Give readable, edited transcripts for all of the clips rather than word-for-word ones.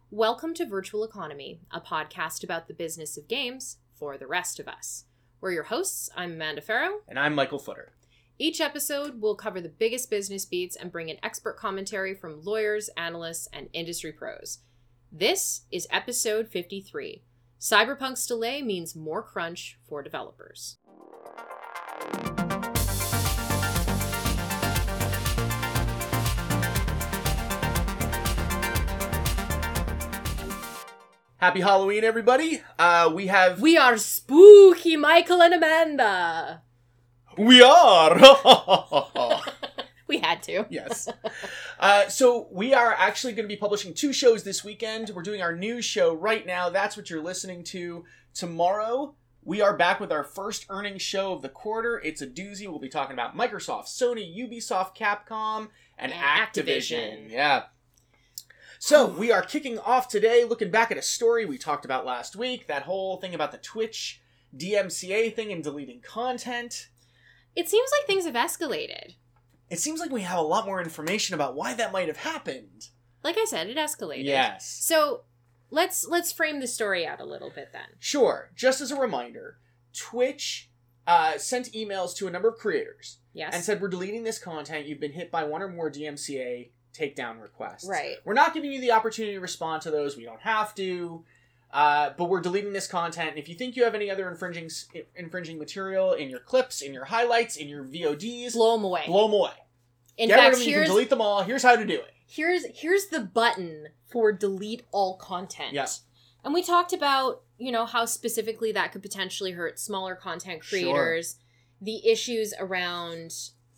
Welcome to Virtual Economy, a podcast about the business of games for the rest of us. We're your hosts. I'm Amanda Farrow. And I'm Michael Footer. Each episode, we'll cover the biggest business beats and bring in expert commentary from lawyers, analysts, and industry pros. This is episode 53. Cyberpunk's delay means more crunch for developers. Happy Halloween, everybody. We are spooky Michael and Amanda. We are! We had to. Yes. So we are actually going to be publishing 2 shows this weekend. We're doing our news show right now. That's what you're listening to. Tomorrow, we are back with our first earnings show of the quarter. It's a doozy. We'll be talking about Microsoft, Sony, Ubisoft, Capcom, and Activision. Yeah. So, we are kicking off today looking back at a story we talked about last week. That whole thing about the Twitch DMCA thing and deleting content. It seems like things have escalated. It seems like we have a lot more information about why that might have happened. Like I said, it escalated. Yes. So, let's frame the story out a little bit then. Sure. Just as a reminder, Twitch sent emails to a number of creators. Yes. And said, we're deleting this content. You've been hit by 1 or more DMCA takedown requests. Right. We're not giving you the opportunity to respond to those. We don't have to. But we're deleting this content. And if you think you have any other infringing material in your clips, in your highlights, in your VODs, blow them away. Blow them away. In Get fact, rid of them. You can delete them all. Here's how to do it. Here's the button for delete all content. Yeah. And we talked about, how specifically that could potentially hurt smaller content creators. Sure. The issues around,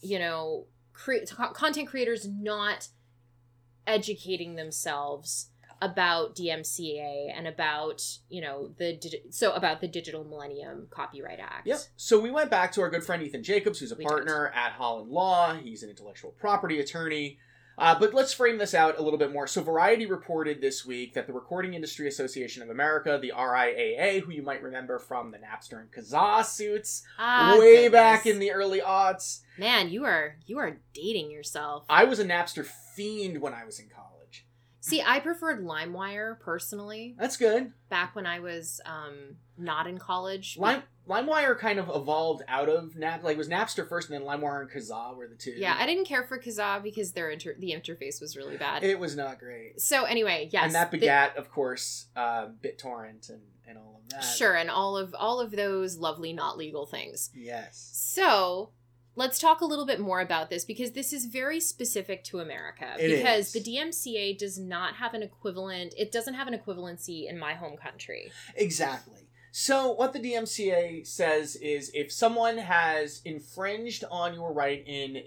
content creators not educating themselves about DMCA and about, about the Digital Millennium Copyright Act. Yep. So we went back to our good friend Ethan Jacobs, who's a partner at Holland Law. He's an intellectual property attorney. But let's frame this out a little bit more. So Variety reported this week that the Recording Industry Association of America, the RIAA, who you might remember from the Napster and Kazaa suits way back in the early aughts. Man, you are dating yourself. I was a Napster fiend when I was in college. See, I preferred LimeWire personally. That's good. Back when I was not in college. LimeWire kind of evolved out of Napster. Like, it was Napster first, and then LimeWire and Kazaa were the two. Yeah, I didn't care for Kazaa because the interface was really bad. It was not great. So anyway, yes. And that begat, of course, BitTorrent and all of that. Sure, and all of those lovely not legal things. Yes. So let's talk a little bit more about this, because this is very specific to America. Because the DMCA does not have an equivalent. It doesn't have an equivalency in my home country. Exactly. So what the DMCA says is, if someone has infringed on your right in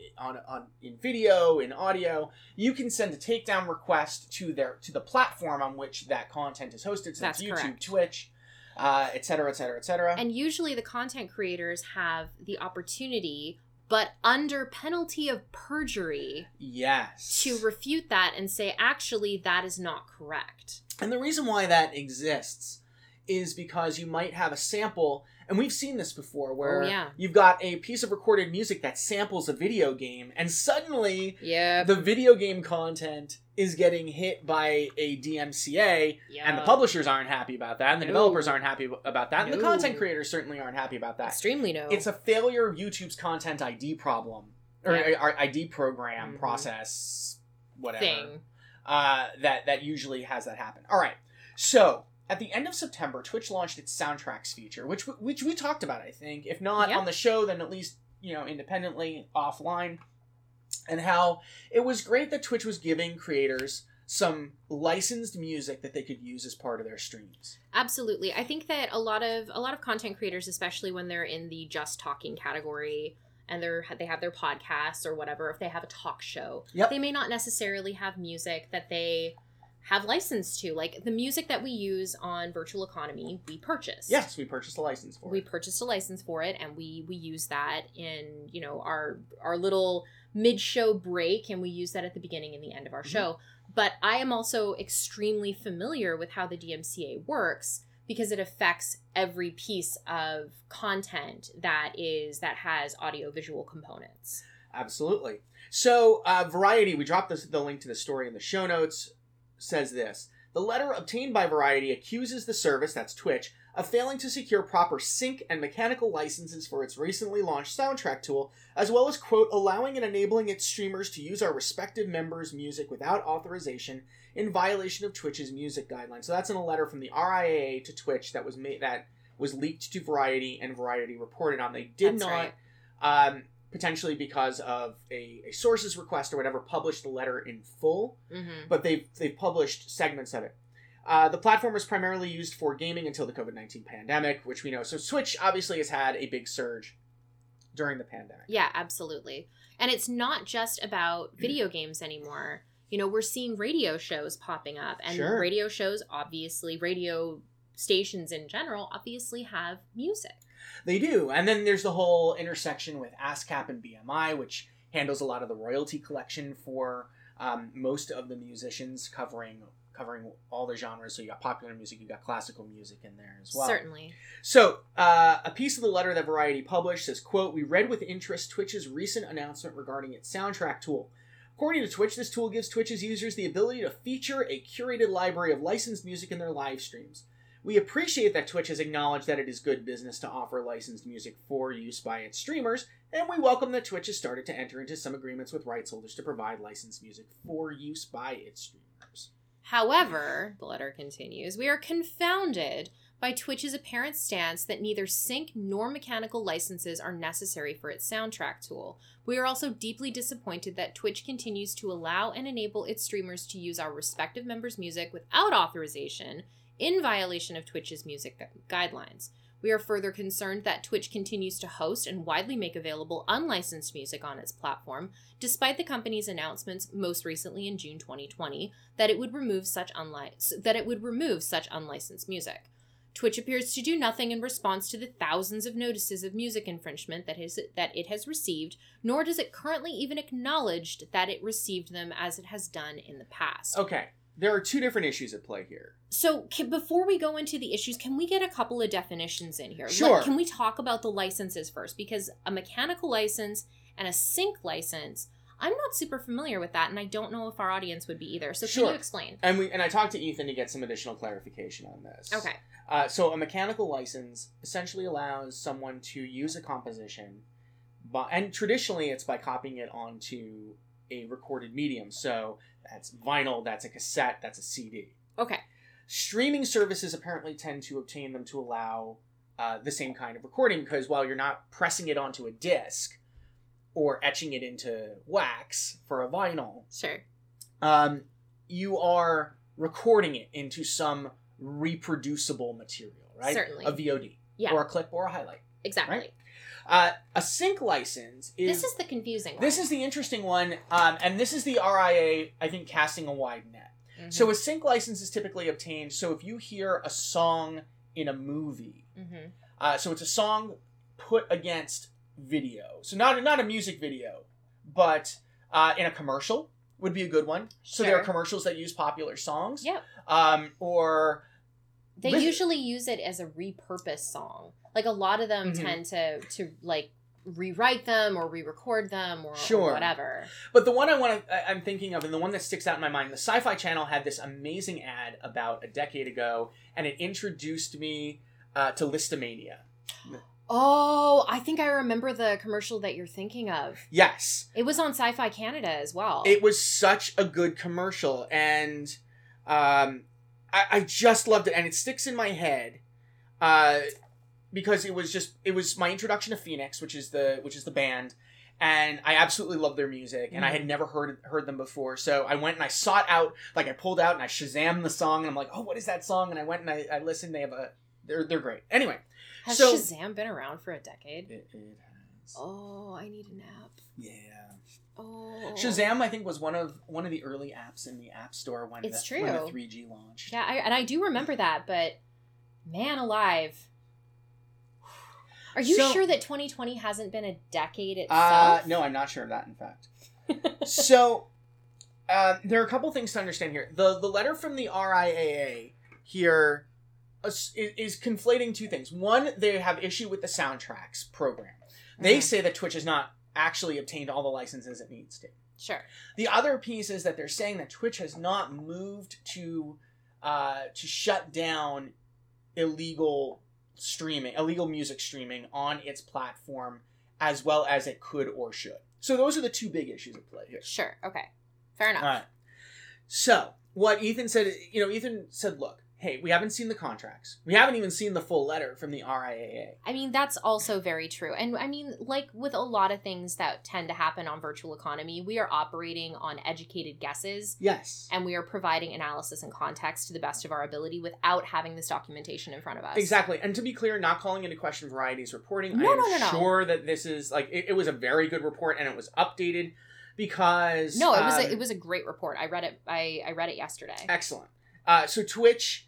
video, in audio, you can send a takedown request to the platform on which that content is hosted. So that's YouTube, correct. Twitch, et cetera, et cetera, et cetera. And usually the content creators have the opportunity, but under penalty of perjury, yes, to refute that and say, actually, that is not correct. And the reason why that exists is because you might have a sample, and we've seen this before, where you've got a piece of recorded music that samples a video game, and suddenly the video game content is getting hit by a DMCA, and the publishers aren't happy about that, and the developers aren't happy about that, and the content creators certainly aren't happy about that. Extremely no. It's a failure of YouTube's content ID problem, or ID program, process, whatever, thing. That usually has that happen. All right, so at the end of September, Twitch launched its soundtracks feature, which we talked about, I think. If not on the show, then at least, independently, offline. And how it was great that Twitch was giving creators some licensed music that they could use as part of their streams. Absolutely. I think that a lot of content creators, especially when they're in the just talking category and they have their podcasts or whatever, if they have a talk show, they may not necessarily have music that they have license to. Like the music that we use on Virtual Economy, we purchased. Yes, we purchased a license for it. We purchased a license for it, and we use that in, our little mid-show break, and we use that at the beginning and the end of our show. But I am also extremely familiar with how the DMCA works, because it affects every piece of content that has audio-visual components. Absolutely. So, Variety, we dropped the link to the story in the show notes, says this. The letter obtained by Variety accuses the service, that's Twitch, of failing to secure proper sync and mechanical licenses for its recently launched soundtrack tool, as well as, quote, allowing and enabling its streamers to use our respective members' music without authorization in violation of Twitch's music guidelines. So that's in a letter from the RIAA to Twitch that was leaked to Variety, and Variety reported on. They did not, potentially because of a source's request or whatever, publish the letter in full, but they've published segments of it. The platform was primarily used for gaming until the COVID-19 pandemic, which we know. So Twitch obviously has had a big surge during the pandemic. Yeah, absolutely. And it's not just about video games anymore. You know, we're seeing radio shows popping up, and radio shows, obviously, radio stations in general, obviously have music. They do. And then there's the whole intersection with ASCAP and BMI, which handles a lot of the royalty collection for most of the musicians, covering all the genres. So you got popular music, you got classical music in there as well. Certainly. So a piece of the letter that Variety published says, quote, we read with interest Twitch's recent announcement regarding its soundtrack tool. According to Twitch, this tool gives Twitch's users the ability to feature a curated library of licensed music in their live streams. We appreciate that Twitch has acknowledged that it is good business to offer licensed music for use by its streamers, and we welcome that Twitch has started to enter into some agreements with rights holders to provide licensed music for use by its streamers. However, the letter continues, we are confounded by Twitch's apparent stance that neither sync nor mechanical licenses are necessary for its soundtrack tool. We are also deeply disappointed that Twitch continues to allow and enable its streamers to use our respective members' music without authorization, in violation of Twitch's music guidelines. We are further concerned that Twitch continues to host and widely make available unlicensed music on its platform, despite the company's announcements most recently in June 2020 that it would remove such unlicensed music. Twitch appears to do nothing in response to the thousands of notices of music infringement that it has received, nor does it currently even acknowledge that it received them as it has done in the past. Okay. There are two different issues at play here. So, before we go into the issues, can we get a couple of definitions in here? Sure. Can we talk about the licenses first? Because a mechanical license and a sync license, I'm not super familiar with that, and I don't know if our audience would be either. So can you explain? And I talked to Ethan to get some additional clarification on this. Okay. So a mechanical license essentially allows someone to use a composition, and traditionally it's by copying it onto a recorded medium. So that's vinyl, that's a cassette, that's a CD. Okay. Streaming services apparently tend to obtain them to allow the same kind of recording, because while you're not pressing it onto a disc or etching it into wax for a vinyl, sure, you are recording it into some reproducible material, right? Certainly. A VOD, or a clip, or a highlight. Exactly. Right? A sync license is... This is the confusing one. This is the interesting one, and this is the RIA, I think, casting a wide net. Mm-hmm. So a sync license is typically obtained, so if you hear a song in a movie, so it's a song put against video. So not a music video, but in a commercial would be a good one. So there are commercials that use popular songs. Yep. Or... They usually use it as a repurposed song. Like, a lot of them tend to like, rewrite them or re-record them or whatever. But the one I'm thinking of, and the one that sticks out in my mind, the Sci-Fi Channel had this amazing ad about a decade ago, and it introduced me to Listomania. Oh, I think I remember the commercial that you're thinking of. Yes. It was on Sci-Fi Canada as well. It was such a good commercial, and I just loved it, and it sticks in my head because it was my introduction to Phoenix, which is the band, and I absolutely love their music, and I had never heard them before, so I went and I sought out, like, I pulled out and I Shazammed the song, and I'm like, oh, what is that song? And I went and I listened. They're great. Anyway, has Shazam been around for a decade? It has. Oh, I need a nap. Yeah. Oh. Shazam, I think, was one of the early apps in the App Store when it's when the 3G launched. Yeah, I do remember that, but man alive. Are you sure that 2020 hasn't been a decade itself? No, I'm not sure of that, in fact. So, there are a couple things to understand here. The letter from the RIAA here is conflating two things. One, they have issue with the soundtracks program. They say that Twitch has not actually obtained all the licenses it needs to. Sure. The other piece is that they're saying that Twitch has not moved to to shut down illegal music streaming on its platform as well as it could or should. So those are the two big issues at play here. Sure. Okay. Fair enough. All right. So what Ethan said, Ethan said, look, hey, we haven't seen the contracts. We haven't even seen the full letter from the RIAA. I mean, that's also very true. And I mean, like with a lot of things that tend to happen on virtual economy, we are operating on educated guesses. Yes. And we are providing analysis and context to the best of our ability without having this documentation in front of us. Exactly. And to be clear, not calling into question Variety's reporting. No. Sure that this is, like, it was a very good report and it was updated because... No, it was a great report. I read it. I read it yesterday. Excellent. So Twitch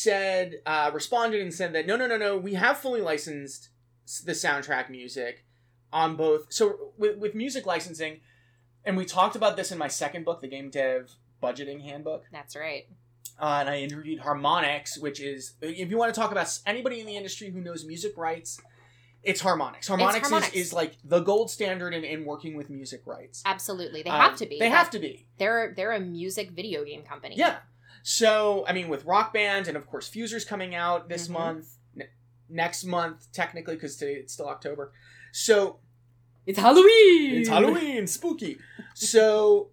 responded and said that no, we have fully licensed the soundtrack music on both. So with music licensing, and we talked about this in my second book, the Game Dev Budgeting Handbook. That's right. And I interviewed Harmonix, which is, if you want to talk about anybody in the industry who knows music rights, it's Harmonix. Harmonix is like the gold standard in working with music rights. Absolutely. They have to be. They have to be. They're a music video game company. Yeah. So, I mean, with Rock Band, and of course Fuser's coming out this month, next month, technically, because today it's still October. So... It's Halloween! It's Halloween! Spooky! So,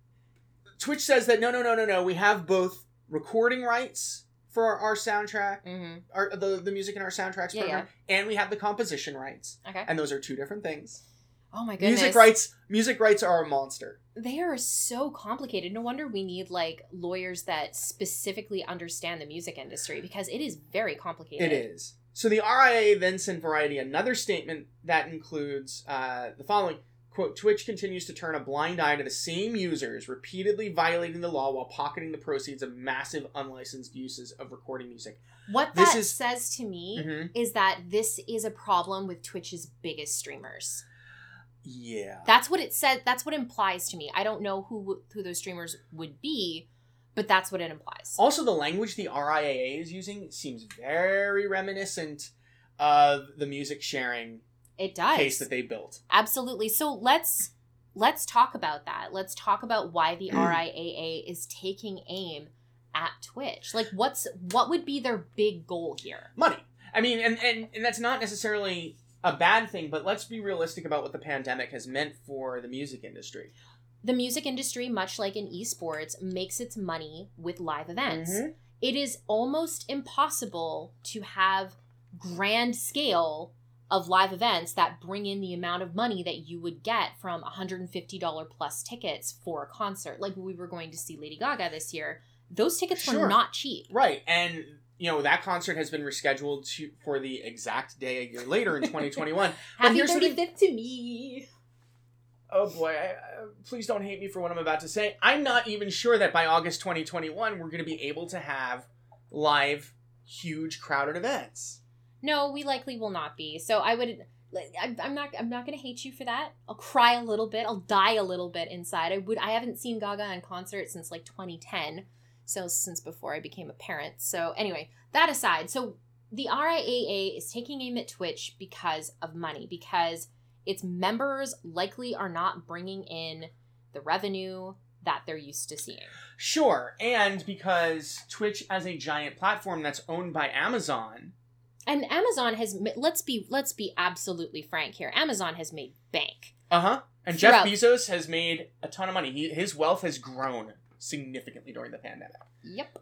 Twitch says that, no, we have both recording rights for our soundtrack, the music in our soundtracks program, and we have the composition rights. Okay. And those are two different things. Oh my goodness. Music rights are a monster. They are so complicated. No wonder we need, like, lawyers that specifically understand the music industry, because it is very complicated. It is. So the RIAA then sent Variety another statement that includes the following, quote, Twitch continues to turn a blind eye to the same users, repeatedly violating the law while pocketing the proceeds of massive unlicensed uses of recording music. What that says to me is that this is a problem with Twitch's biggest streamers. Yeah. That's what it said. That's what it implies to me. I don't know who those streamers would be, but that's what it implies. Also, the language the RIAA is using seems very reminiscent of the music sharing case that they built. Absolutely. So let's talk about that. Let's talk about why the RIAA is taking aim at Twitch. Like, what would be their big goal here? Money. I mean, and that's not necessarily a bad thing, but let's be realistic about what the pandemic has meant for the music industry. The music industry, much like in esports, makes its money with live events. It is almost impossible to have grand scale of live events that bring in the amount of money that you would get from $150 plus tickets for a concert. Like we were going to see Lady Gaga this year. Those tickets were not cheap. Right. And that concert has been rescheduled for the exact day a year later in 2021. Happy 35th to me. Oh boy, please don't hate me for what I'm about to say. I'm not even sure that by August 2021 we're going to be able to have live, huge, crowded events. No, we likely will not be. So I'm not going to hate you for that. I'll cry a little bit. I'll die a little bit inside. I haven't seen Gaga in concert since like 2010. So since before I became a parent. So anyway, that aside, so the RIAA is taking aim at Twitch because of money, because its members likely are not bringing in the revenue that they're used to seeing. Sure, and because Twitch as a giant platform that's owned by Amazon. And Amazon has, let's be absolutely frank here, Amazon has made bank. And Jeff Bezos has made a ton of money. His wealth has grown significantly during the pandemic. Yep.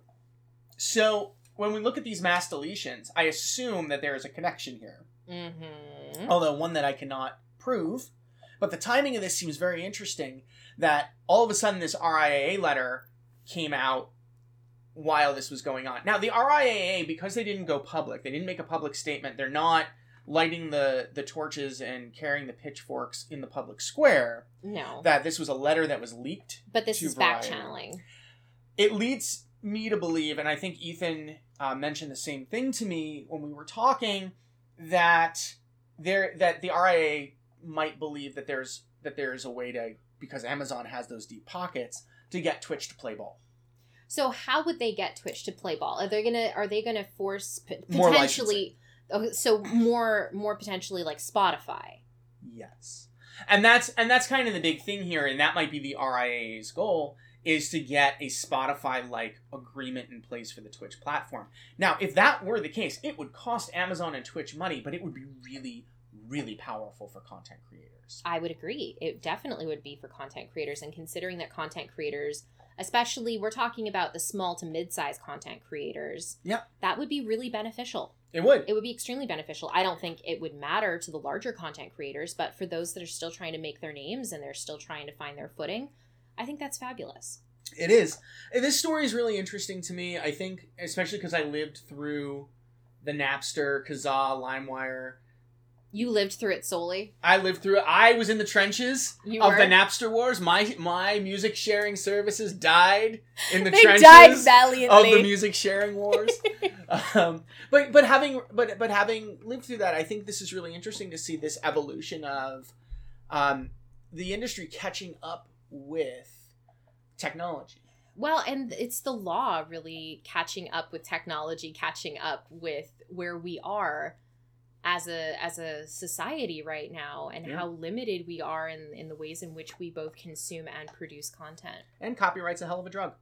So when we look at these mass deletions, I assume that there is a connection here. Although one that I cannot prove. But the timing of this seems very interesting, that all of a sudden this RIAA letter came out while this was going on. Now, the RIAA, because they didn't go public, they didn't make a public statement, they're not lighting the torches and carrying the pitchforks in the public square. No. That this was a letter that was leaked. But this is back-channeling. It leads me to believe, and I think Ethan mentioned the same thing to me when we were talking, that the RIAA might believe that there's a way to, because Amazon has those deep pockets, to get Twitch to play ball. So how would they get Twitch to play ball? Are they gonna force potentially more potentially like Spotify? Yes. And that's kind of the big thing here, and that might be the RIAA's goal, is to get a Spotify-like agreement in place for the Twitch platform. Now, if that were the case, it would cost Amazon and Twitch money, but it would be really, really powerful for content creators. I would agree. It definitely would be for content creators, and considering that content creators, especially we're talking about the small to mid-sized content creators, that would be really beneficial. It would. It would be extremely beneficial. I don't think it would matter to the larger content creators, but for those that are still trying to make their names and they're still trying to find their footing, I think that's fabulous. It is. And this story is really interesting to me, I think, especially because I lived through the Napster, Kazaa, LimeWire. You lived through it solely? I lived through it. I was in the trenches of the Napster wars. My music sharing services died in the trenches died valiantly. of the music sharing wars. But having lived through that, I think this is really interesting to see this evolution of the industry catching up with technology. Well, and it's the law really catching up with technology, catching up with where we are as a society right now, and how limited we are in the ways in which we both consume and produce content. And copyright's a hell of a drug.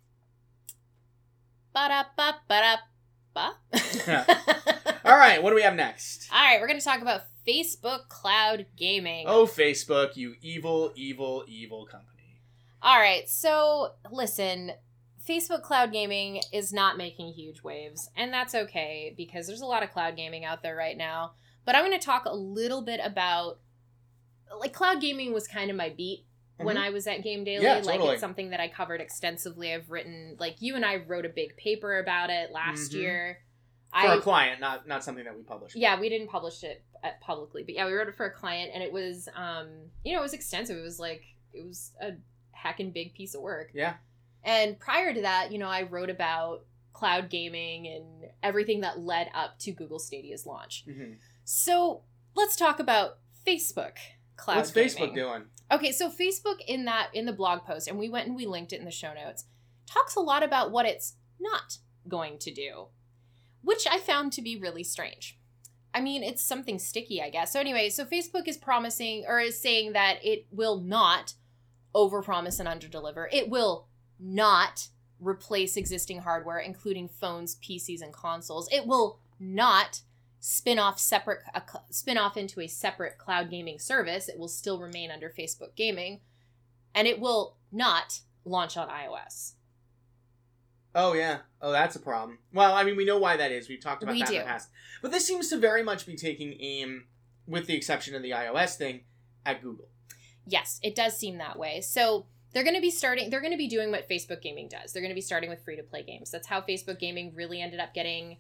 Ba-da-ba-ba-da-ba. All right, what do we have next? All right, we're going to talk about Facebook Cloud Gaming. Oh, Facebook, you evil, evil, evil company. All right, so listen, Facebook Cloud Gaming is not making huge waves, and that's okay because there's a lot of cloud gaming out there right now. But I'm going to talk a little bit about, like, cloud gaming was kind of my beat when I was at Game Daily. Yeah, like, totally. it's something that I covered extensively. I've written, like, you and I wrote a big paper about it last year. For a client, not something that we published. Yeah, we didn't publish it publicly, but yeah, we wrote it for a client, and it was, it was extensive. It was a heckin' big piece of work. Yeah. And prior to that, I wrote about cloud gaming and everything that led up to Google Stadia's launch. Mm-hmm. So let's talk about Facebook cloud What's gaming. Facebook doing? Okay, so Facebook in the blog post, and we went and we linked it in the show notes, talks a lot about what it's not going to do, which I found to be really strange. I mean, it's something sticky, I guess. So anyway, so Facebook is promising, or is saying that it will not overpromise and underdeliver. It will not replace existing hardware, including phones, PCs, and consoles. It will not spin off into a separate cloud gaming service. It will still remain under Facebook Gaming, and it will not launch on iOS. Oh, yeah. Oh, that's a problem. Well, I mean, we know why that is. We've talked about that in the past. But this seems to very much be taking aim, with the exception of the iOS thing, at Google. Yes, it does seem that way. So they're going to be doing what Facebook Gaming does. They're going to be starting with free-to-play games. That's how Facebook Gaming really ended up getting,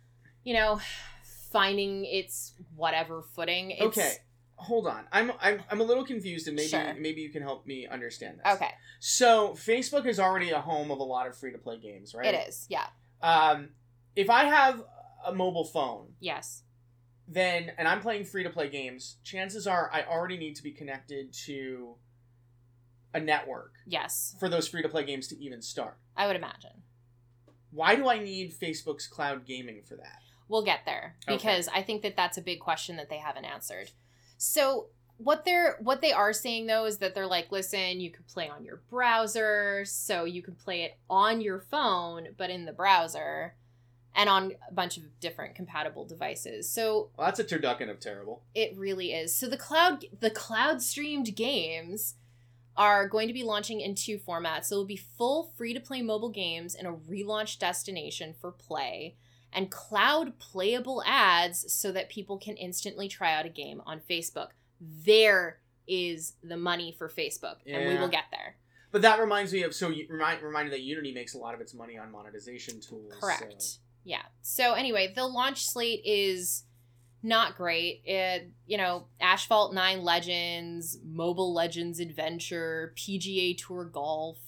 finding its whatever footing. Okay. Hold on. I'm a little confused, and maybe Sure. maybe you can help me understand this. Okay. So Facebook is already a home of a lot of free-to-play games, right? It is, yeah. If I have a mobile phone, Yes. then, and I'm playing free-to-play games, chances are I already need to be connected to a network Yes. for those free-to-play games to even start. I would imagine. Why do I need Facebook's cloud gaming for that? We'll get there, because I think that that's a big question that they haven't answered. So what they are saying, though, is that they're like, listen, you could play on your browser, so you could play it on your phone, but in the browser, and on a bunch of different compatible devices. So Well, that's a turducken of terrible. it really is. So the cloud streamed games are going to be launching in two formats. So it'll be full free-to-play mobile games in a relaunched destination for play, and cloud playable ads so that people can instantly try out a game on Facebook. There is the money for Facebook, and we will get there. But that reminds me of, reminded that Unity makes a lot of its money on monetization tools. Correct. So. Yeah. So anyway, the launch slate is not great. Asphalt 9 Legends, Mobile Legends Adventure, PGA Tour Golf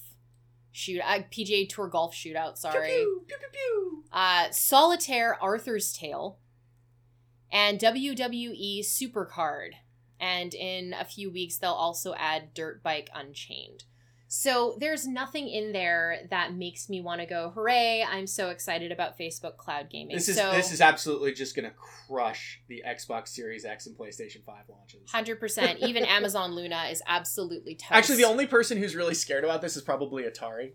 Shootout, sorry. Pew, pew, pew, pew, pew. Solitaire Arthur's Tale, and WWE Supercard. And in a few weeks, they'll also add Dirt Bike Unchained. So there's nothing in there that makes me want to go, hooray, I'm so excited about Facebook cloud gaming. This is absolutely just going to crush the Xbox Series X and PlayStation 5 launches. 100%. Even Amazon Luna is absolutely toast. Actually, the only person who's really scared about this is probably Atari.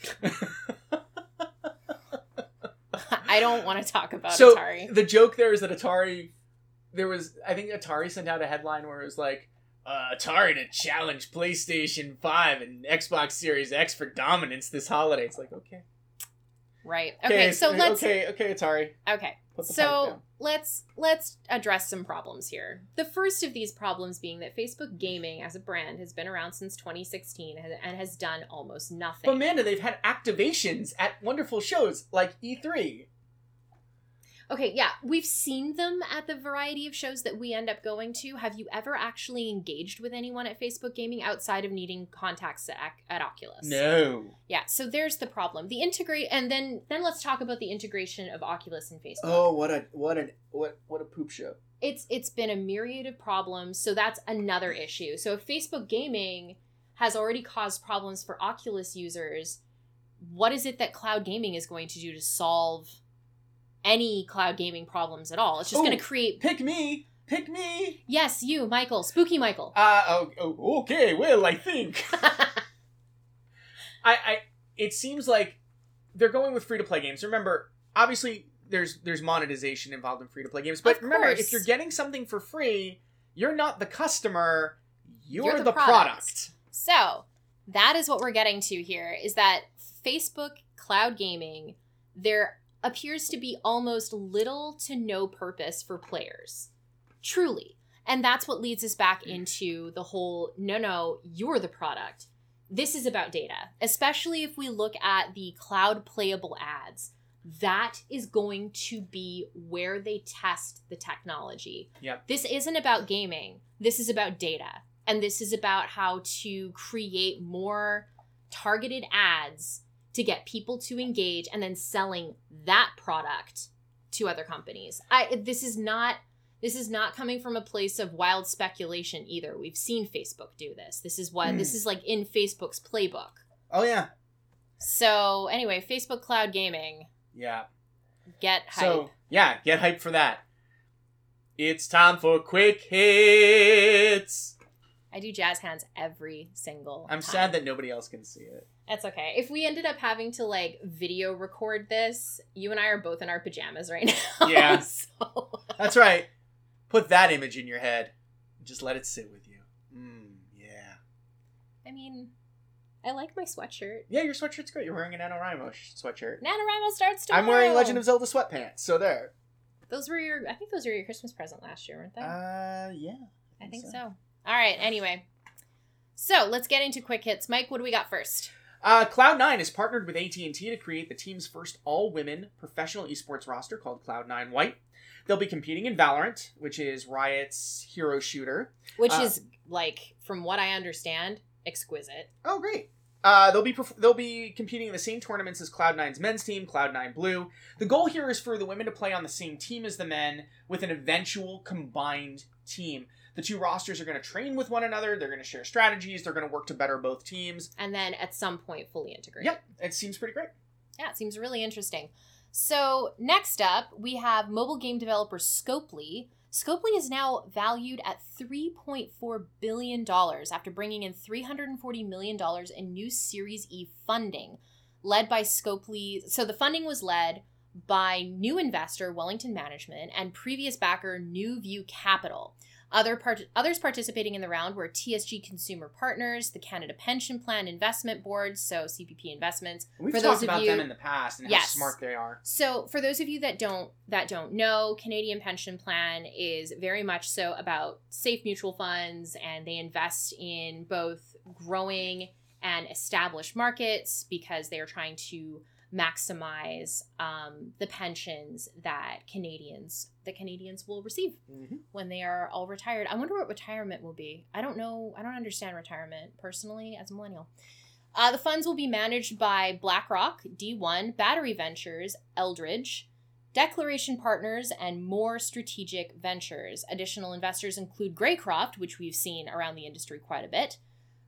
I don't want to talk about so, Atari. The joke there is that Atari... I think Atari sent out a headline where it was like, Atari to challenge PlayStation 5 and Xbox Series X for dominance this holiday. It's like, okay. Right. Okay, so let's... Okay, Atari. Okay. Put the pipe So down. let's address some problems here. The first of these problems being that Facebook Gaming as a brand has been around since 2016 and has done almost nothing. But Amanda, they've had activations at wonderful shows like E3. Okay, yeah, we've seen them at the variety of shows that we end up going to. Have you ever actually engaged with anyone at Facebook Gaming outside of needing contacts at Oculus? No. Yeah, so there's the problem. And then let's talk about the integration of Oculus and Facebook. Oh, what a poop show. It's been a myriad of problems, so that's another issue. So if Facebook Gaming has already caused problems for Oculus users, what is it that cloud gaming is going to do to solve any cloud gaming problems at all? It's just going to create... Pick me! Yes, you, Michael. Spooky Michael. Okay, well, I think. It seems like they're going with free-to-play games. Remember, obviously, there's monetization involved in free-to-play games, but remember, if you're getting something for free, you're not the customer, you're the product. So, that is what we're getting to here, is that Facebook cloud gaming, there appears to be almost little to no purpose for players. Truly. And that's what leads us back into the whole, no, you're the product. This is about data. Especially if we look at the cloud playable ads. That is going to be where they test the technology. Yep. This isn't about gaming. This is about data. And this is about how to create more targeted ads to get people to engage and then selling that product to other companies. This is not coming from a place of wild speculation either. We've seen Facebook do this. This is like in Facebook's playbook. Oh yeah. So anyway, Facebook cloud gaming. Yeah. Get hype. So yeah, get hype for that. It's time for quick hits. I do jazz hands every single time. I'm sad that nobody else can see it. That's okay. If we ended up having to like video record this, you and I are both in our pajamas right now. Yeah. So. That's right. Put that image in your head. Just let it sit with you. Yeah. I mean, I like my sweatshirt. Yeah, your sweatshirt's great. You're wearing a NaNoWriMo sweatshirt. NaNoWriMo starts tomorrow. I'm wearing Legend of Zelda sweatpants, so there. I think those were your Christmas present last year, weren't they? Yeah. I think so. All right, anyway. So, let's get into quick hits. Mike, what do we got first? Cloud9 has partnered with AT&T to create the team's first all-women professional esports roster called Cloud9 White. They'll be competing in Valorant, which is Riot's hero shooter. Which is, like, from what I understand, exquisite. Oh, great. They'll be competing in the same tournaments as Cloud9's men's team, Cloud9 Blue. The goal here is for the women to play on the same team as the men with an eventual combined team. The two rosters are going to train with one another. They're going to share strategies. They're going to work to better both teams. And then at some point fully integrate. Yep. It seems pretty great. Yeah, it seems really interesting. So next up, we have mobile game developer Scopely. Scopely is now valued at $3.4 billion after bringing in $340 million in new Series E funding, led by Scopely. So the funding was led by new investor Wellington Management and previous backer New View Capital. Others participating in the round were TSG Consumer Partners, the Canada Pension Plan Investment Board, so CPP Investments. We've talked about them in the past and how smart they are. So for those of you that don't know, Canadian Pension Plan is very much so about safe mutual funds, and they invest in both growing and established markets because they are trying to maximize the pensions that Canadians will receive when they are all retired. I wonder what retirement will be. I don't know. I don't understand retirement personally as a millennial. The funds will be managed by BlackRock, D1, Battery Ventures, Eldridge, Declaration Partners, and More Strategic Ventures. Additional investors include Greycroft, which we've seen around the industry quite a bit,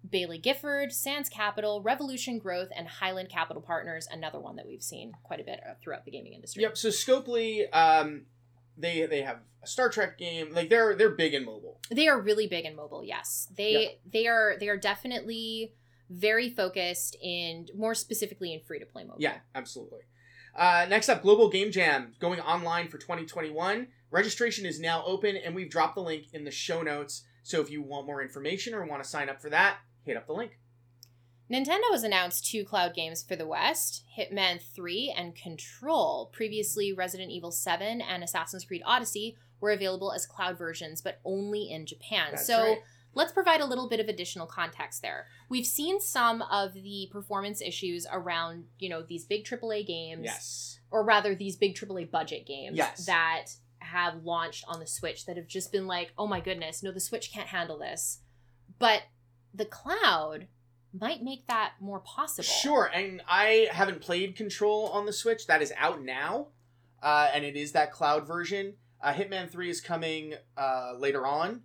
Bailey Gifford, Sands Capital, Revolution Growth, and Highland Capital Partners, another one that we've seen quite a bit throughout the gaming industry. Yep, so Scopely, they have a Star Trek game. Like, they're big in mobile. They are really big in mobile, yes. They are definitely very focused in, more specifically in free-to-play mobile. Yeah, absolutely. Next up, Global Game Jam, going online for 2021. Registration is now open, and we've dropped the link in the show notes. So if you want more information or want to sign up for that, hit up the link. Nintendo has announced 2 cloud games for the West, Hitman 3 and Control. Previously, Resident Evil 7 and Assassin's Creed Odyssey were available as cloud versions, but only in Japan. That's so right. Let's provide a little bit of additional context there. We've seen some of the performance issues around, these big AAA games. Yes. Or rather, these big AAA budget games Yes. that have launched on the Switch that have just been like, oh my goodness, no, the Switch can't handle this. But the cloud might make that more possible. Sure, and I haven't played Control on the Switch. That is out now, and it is that cloud version. Hitman 3 is coming later on.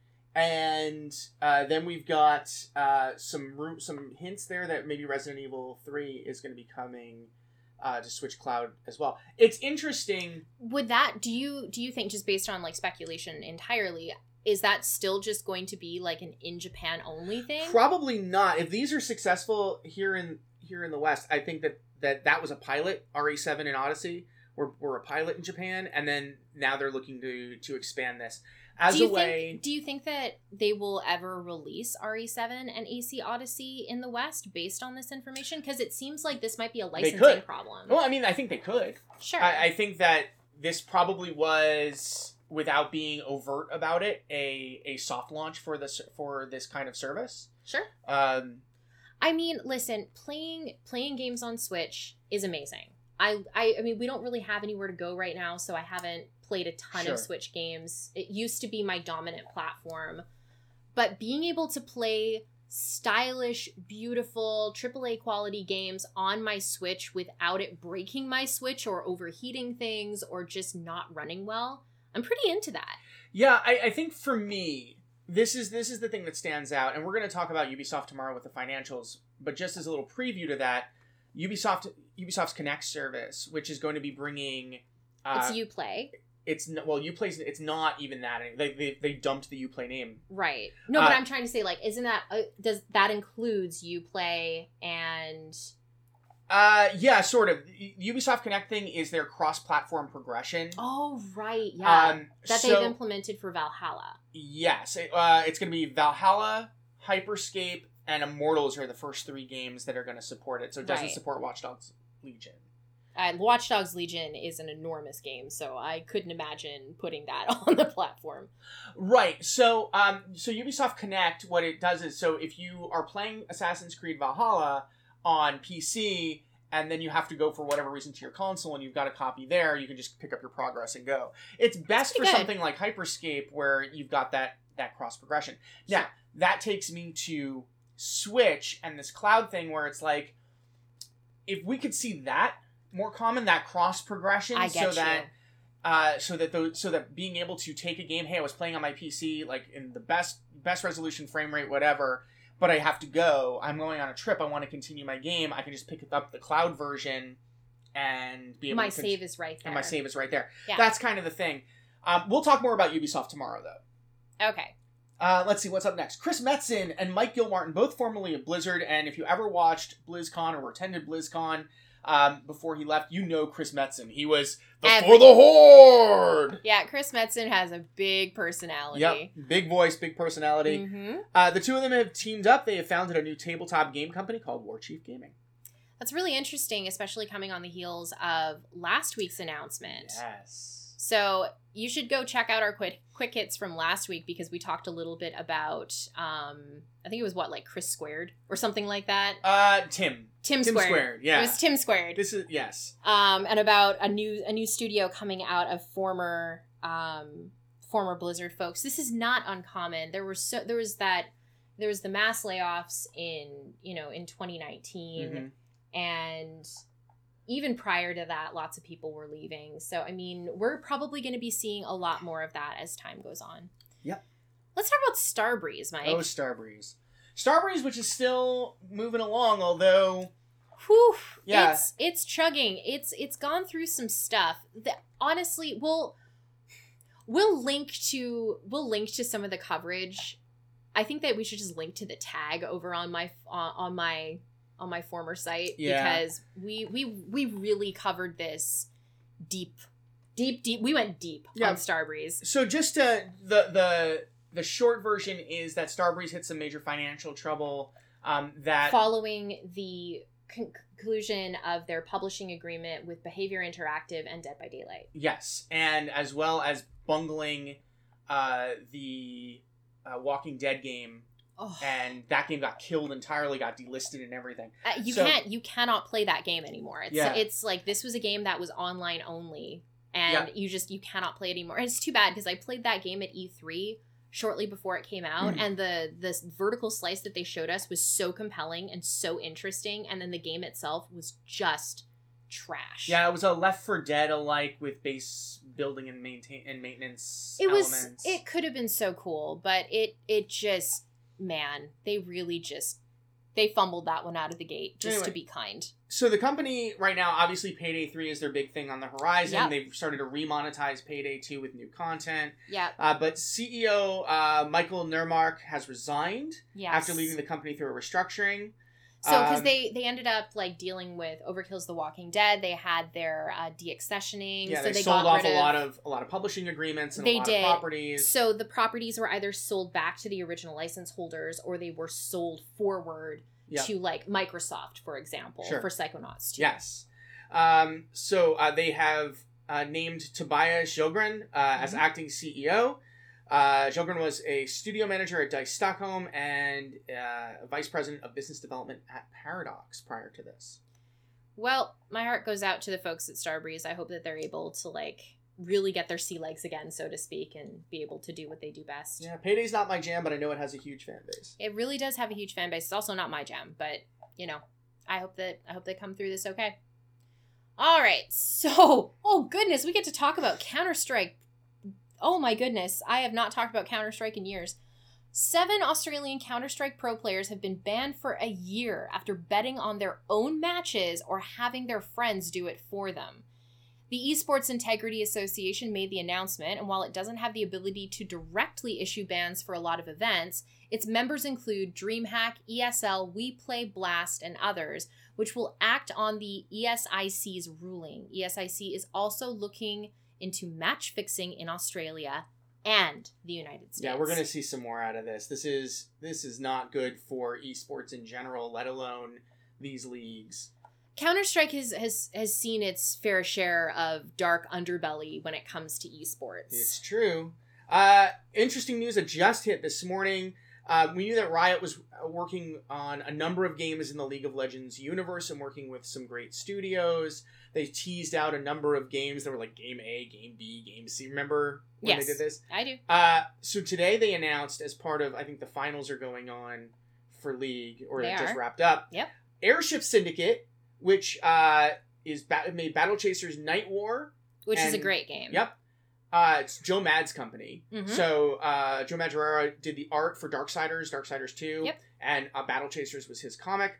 And then we've got some hints there that maybe Resident Evil 3 is going to be coming to Switch Cloud as well. It's interesting. Would that, do you think, just based on like speculation entirely, is that still just going to be like an in Japan only thing? Probably not. If these are successful here in the West, I think that was a pilot. RE7 and Odyssey were a pilot in Japan, and then now they're looking to expand this. Do you think that they will ever release RE7 and AC Odyssey in the West based on this information? Because it seems like this might be a licensing problem. Well, I mean, I think they could. Sure. I think that this probably was, without being overt about it, a soft launch for this kind of service. Sure. I mean, listen, playing games on Switch is amazing. I mean, we don't really have anywhere to go right now, so I haven't played a ton of Switch games. It used to be my dominant platform. But being able to play stylish, beautiful, AAA quality games on my Switch without it breaking my Switch or overheating things or just not running well, I'm pretty into that. Yeah, I think for me, this is the thing that stands out, and we're going to talk about Ubisoft tomorrow with the financials, but just as a little preview to that, Ubisoft's Connect service, which is going to be bringing... it's Uplay. Uplay's, it's not even that. They dumped the Uplay name. Right. No, but I'm trying to say, like, isn't that... does that includes Uplay and... Yeah, sort of. Ubisoft Connect thing is their cross-platform progression. Oh, right, yeah. They've implemented for Valhalla. Yes. It's going to be Valhalla, Hyperscape, and Immortals are the first 3 games that are going to support it. So it doesn't support Watch Dogs Legion. Watch Dogs Legion is an enormous game, so I couldn't imagine putting that on the platform. Right. So Ubisoft Connect, what it does is, so if you are playing Assassin's Creed Valhalla on PC, and then you have to go for whatever reason to your console, and you've got a copy there, you can just pick up your progress and go. It's best for something like Hyperscape, where you've got that cross progression. Now, that takes me to Switch and this cloud thing, where it's like, if we could see that more common, that cross progression, so that being able to take a game, hey, I was playing on my PC, like in the best resolution, frame rate, whatever, but I have to go, I'm going on a trip, I want to continue my game, I can just pick up the cloud version and be able my save is right there. And my save is right there. Yeah. That's kind of the thing. We'll talk more about Ubisoft tomorrow, though. Okay. Let's see what's up next. Chris Metzen and Mike Gilmartin, both formerly of Blizzard, and if you ever watched BlizzCon or attended BlizzCon before he left, you know Chris Metzen. He was for the Horde! Yeah, Chris Metzen has a big personality. Yep, big voice, big personality. Mm-hmm. The two of them have teamed up. They have founded a new tabletop game company called Warchief Gaming. That's really interesting, especially coming on the heels of last week's announcement. Yes. So you should go check out our quick hits from last week, because we talked a little bit about, I think it was Chris Squared or something like that. Tim Squared. Squared, yeah. It was Tim Squared. This is, yes. And about a new studio coming out of former Blizzard folks. This is not uncommon. There was the mass layoffs in 2019, Mm-hmm. and even prior to that, lots of people were leaving. So, I mean, we're probably going to be seeing a lot more of that as time goes on. Yep. Let's talk about Starbreeze, Mike. Oh, Starbreeze. Starbreeze, which is still moving along, although... Whew, yeah. It's chugging. It's gone through some stuff that honestly we'll link to some of the coverage. I think that we should just link to the tag over on my former site, because we really covered this deep. We went deep on Starbreeze. So just the short version is that Starbreeze hit some major financial trouble that following the conclusion of their publishing agreement with Behavior Interactive and Dead by Daylight. Yes, and as well as bungling the Walking Dead game. Oh. And that game got killed entirely, got delisted and everything. You cannot play that game anymore. It's like, this was a game that was online only, and you cannot play it anymore. And it's too bad, because I played that game at E3 shortly before it came out, and the vertical slice that they showed us was so compelling and so interesting, and then the game itself was just trash. Yeah, it was a Left 4 Dead alike with base building and maintenance elements. It could have been so cool, but it just, man, they fumbled that one out of the gate, just to be kind. So the company right now, obviously Payday 3 is their big thing on the horizon. Yep. They've started to remonetize Payday 2 with new content. Yeah. But CEO Michael Nurmark has resigned after leading the company through a restructuring. So, because they ended up like dealing with Overkill's The Walking Dead, they had their deaccessioning. Yeah, so they sold off a lot of publishing agreements and a lot of properties. So the properties were either sold back to the original license holders, or they were sold forward to like Microsoft, for example, for Psychonauts 2. Yes. So they have named Tobias Sjögren as acting CEO. Sjögren was a studio manager at DICE Stockholm and vice president of business development at Paradox prior to this. Well, my heart goes out to the folks at Starbreeze. I hope that they're able to like really get their sea legs again, so to speak, and be able to do what they do best. Yeah, Payday's not my jam, but I know it has a huge fan base. It really does have a huge fan base. It's also not my jam, but you know, I hope they come through this okay. All right, so oh goodness, we get to talk about Counter-Strike. Oh my goodness, I have not talked about Counter-Strike in years. 7 Australian Counter-Strike pro players have been banned for a year after betting on their own matches or having their friends do it for them. The Esports Integrity Association made the announcement, and while it doesn't have the ability to directly issue bans for a lot of events, its members include DreamHack, ESL, WePlay, Blast, and others, which will act on the ESIC's ruling. ESIC is also looking into match fixing in Australia and the United States. Yeah, we're going to see some more out of this. This is not good for esports in general, let alone these leagues. Counter-Strike has seen its fair share of dark underbelly when it comes to esports. It's true. Interesting news that just hit this morning. We knew that Riot was working on a number of games in the League of Legends universe and working with some great studios. They teased out a number of games that were like Game A, Game B, Game C. Remember when they did this? I do. So today they announced, as part of, I think the finals are going on for League, or it just wrapped up. Yep. Airship Syndicate, which made Battle Chasers Night War. Which is a great game. Yep. It's Joe Mad's company. Mm-hmm. So Joe Madureira did the art for Darksiders 2, and Battle Chasers was his comic.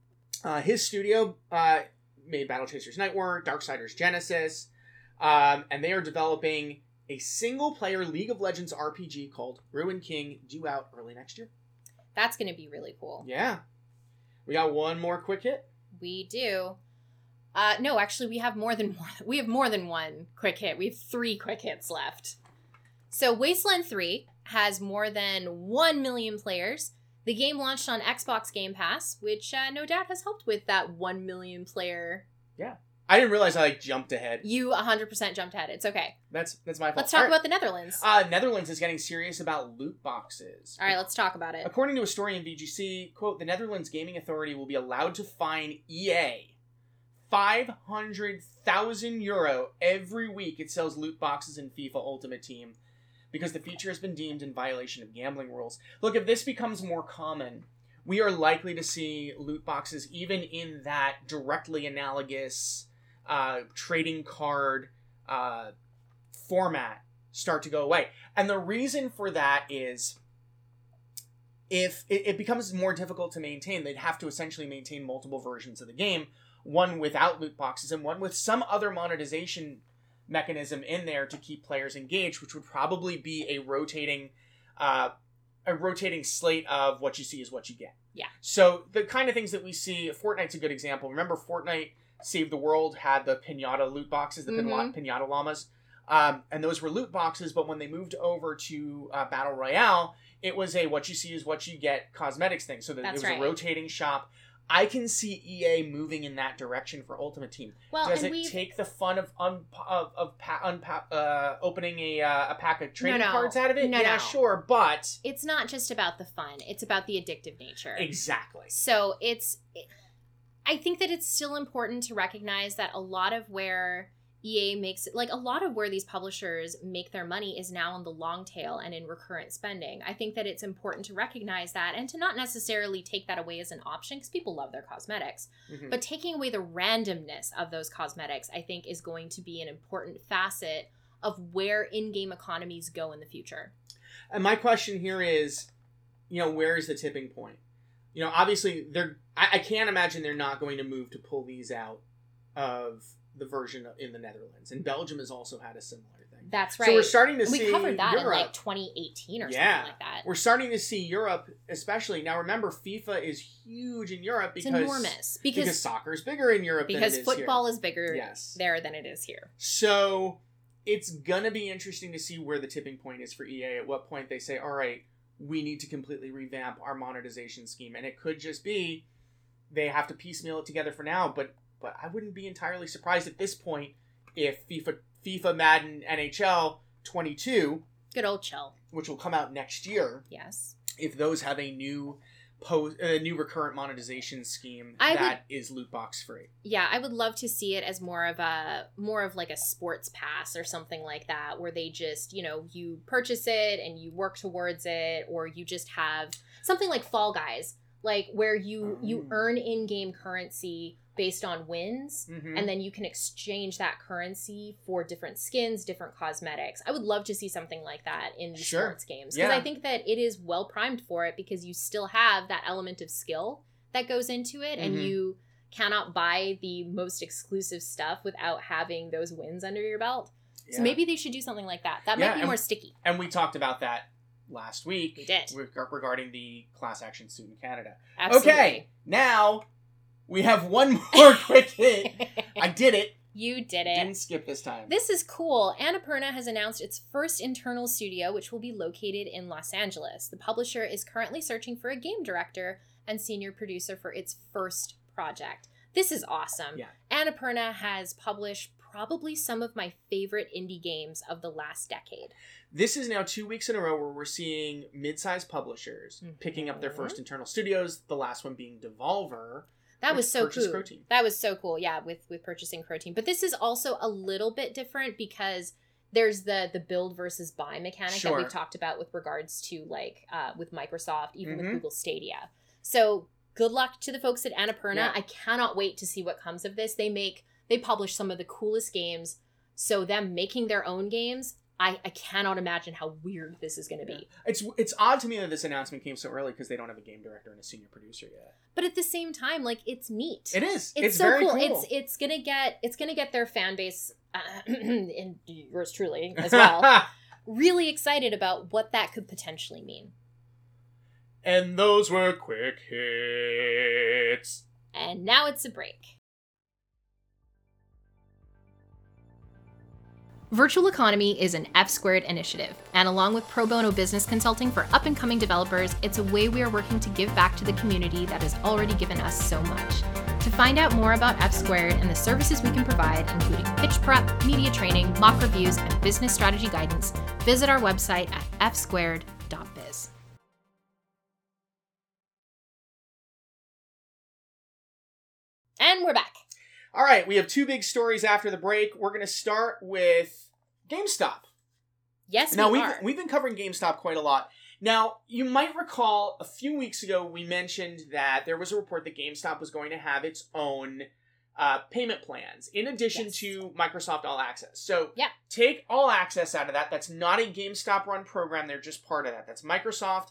His studio made Battle Chasers Night War, Darksiders Genesis, and they are developing a single-player League of Legends RPG called Ruin King, due out early next year. That's going to be really cool. Yeah. We got one more quick hit. We do. No, actually, we have more than one. We have more than one quick hit. We have 3 quick hits left. So, Wasteland 3 has more than 1 million players. The game launched on Xbox Game Pass, which no doubt has helped with that 1 million player. Yeah. I didn't realize I jumped ahead. You 100% jumped ahead. It's okay. That's my fault. Let's talk about the Netherlands. Netherlands is getting serious about loot boxes. All right, let's talk about it. According to a story in VGC, quote, the Netherlands Gaming Authority will be allowed to fine EA 500,000 euro every week it sells loot boxes in FIFA Ultimate Team because the feature has been deemed in violation of gambling rules. Look, if this becomes more common, we are likely to see loot boxes even in that directly analogous trading card format start to go away. And the reason for that is if it becomes more difficult to maintain, they'd have to essentially maintain multiple versions of the game, one without loot boxes and one with some other monetization mechanism in there to keep players engaged, which would probably be a rotating slate of what you see is what you get. Yeah. So the kind of things that we see, Fortnite's a good example. Remember Fortnite Save the World had the pinata loot boxes, the pinata llamas, and those were loot boxes, but when they moved over to Battle Royale, it was a what you see is what you get cosmetics thing. So that it was a rotating shop. I can see EA moving in that direction for Ultimate Team. Well, does it take the fun of opening a pack of trading cards out of it? No, sure, but it's not just about the fun; it's about the addictive nature. Exactly. So I think that it's still important to recognize that a lot of where EA makes, like, a lot of where these publishers make their money is now on the long tail and in recurrent spending. I think that it's important to recognize that and to not necessarily take that away as an option, because people love their cosmetics. Mm-hmm. But taking away the randomness of those cosmetics, I think, is going to be an important facet of where in-game economies go in the future. And my question here is, where is the tipping point? Obviously, I can't imagine they're not going to move to pull these out of the version in the Netherlands, and Belgium has also had a similar thing. That's right. So we're starting to see we covered that Europe. In like 2018 or something like that. We're starting to see Europe, especially now. Remember, FIFA is huge in Europe because it's enormous because soccer is bigger in Europe because than it is football here. is bigger there than it is here. So it's gonna be interesting to see where the tipping point is for EA. At what point they say, "All right, we need to completely revamp our monetization scheme," and it could just be they have to piecemeal it together for now, but I wouldn't be entirely surprised at this point if FIFA, Madden, NHL 22, good old Chell, which will come out next year, yes, if those have a new recurrent monetization scheme is loot box free. Yeah, I would love to see it as more of like a sports pass or something like that, where they just, you purchase it and you work towards it, or you just have something like Fall Guys, like where you earn in-game currency based on wins, and then you can exchange that currency for different skins, different cosmetics. I would love to see something like that in these sports games, because I think that it is well primed for it, because you still have that element of skill that goes into it, and you cannot buy the most exclusive stuff without having those wins under your belt. Yeah. So maybe they should do something like that. That might be more sticky. And we talked about that last week. We did. Regarding the class action suit in Canada. Absolutely. Okay, now we have one more quick hit. I did it. You did it. Didn't skip this time. This is cool. Annapurna has announced its first internal studio, which will be located in Los Angeles. The publisher is currently searching for a game director and senior producer for its first project. This is awesome. Yeah. Annapurna has published probably some of my favorite indie games of the last decade. This is now 2 weeks in a row where we're seeing mid-sized publishers picking up their first internal studios, the last one being Devolver. That was so cool. Croteam. That was so cool, yeah, with purchasing Croteam. But this is also a little bit different because there's the build versus buy mechanic that we've talked about with regards to, like, with Microsoft, even with Google Stadia. So good luck to the folks at Annapurna. Yeah. I cannot wait to see what comes of this. They publish some of the coolest games, so them making their own games, I cannot imagine how weird this is going to be. It's odd to me that this announcement came so early because they don't have a game director and a senior producer yet. But at the same time, like, it's neat. It is. It's so very cool. It's gonna get their fan base, and yours truly as well, really excited about what that could potentially mean. And those were quick hits. And now it's a break. Virtual Economy is an F-Squared initiative, and along with pro bono business consulting for up-and-coming developers, it's a way we are working to give back to the community that has already given us so much. To find out more about F-Squared and the services we can provide, including pitch prep, media training, mock reviews, and business strategy guidance, visit our website at fsquared.biz. And we're back. All right, we have two big stories after the break. We're going to start with GameStop. Yes, we've been covering GameStop quite a lot. Now, you might recall a few weeks ago we mentioned that there was a report that GameStop was going to have its own payment plans in addition to Microsoft All Access. So take All Access out of that. That's not a GameStop run program. They're just part of that. That's Microsoft.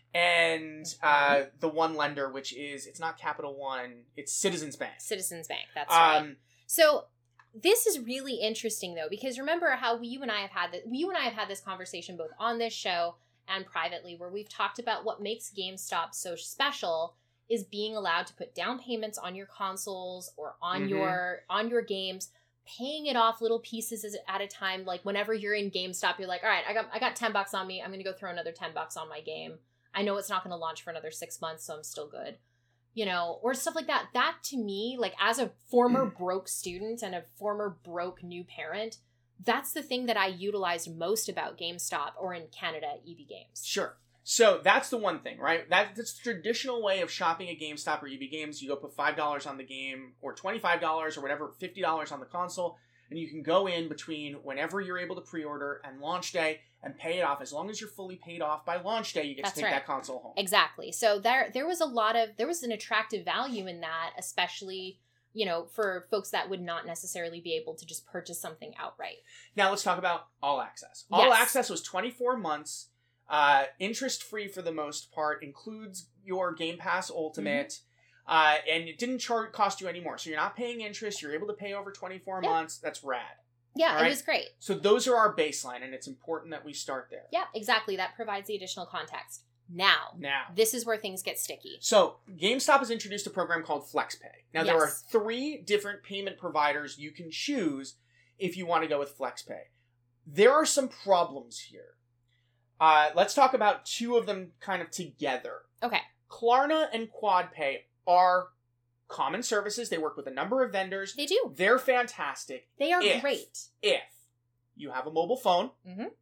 and the one lender, which is, it's not Capital One, it's Citizens Bank. Citizens Bank, that's right. So this is really interesting, though, because remember how you and I have had this conversation both on this show and privately, where we've talked about what makes GameStop so special is being allowed to put down payments on your consoles or on your games, paying it off little pieces at a time. Like whenever you're in GameStop, you're like, all right, I got $10 on me. I'm going to go throw another $10 on my game. I know it's not going to launch for another 6 months, so I'm still good. You know, or stuff like that. That to me, like as a former broke student and a former broke new parent, that's the thing that I utilized most about GameStop, or in Canada, EB Games. Sure. So that's the one thing, right? That's the traditional way of shopping at GameStop or EB Games. You go put $5 on the game, or $25 or whatever, $50 on the console, and you can go in between whenever you're able to pre-order and launch day and pay it off. As long as you're fully paid off by launch day, you get to take that console home. Exactly. So there was an attractive value in that, especially, you know, for folks that would not necessarily be able to just purchase something outright. Now let's talk about All Access. All Access was 24 months. Interest-free for the most part, includes your Game Pass Ultimate, and it didn't cost you any more. So you're not paying interest, you're able to pay over 24 months. That's rad. Yeah, it was great. So those are our baseline, and it's important that we start there. Yeah, exactly. That provides the additional context. Now, this is where things get sticky. So GameStop has introduced a program called FlexPay. Now, there are 3 different payment providers you can choose if you want to go with FlexPay. There are some problems here. Let's talk about 2 of them kind of together. Okay. Klarna and QuadPay are common services. They work with a number of vendors. They do. They're fantastic. They are great. If you have a mobile phone,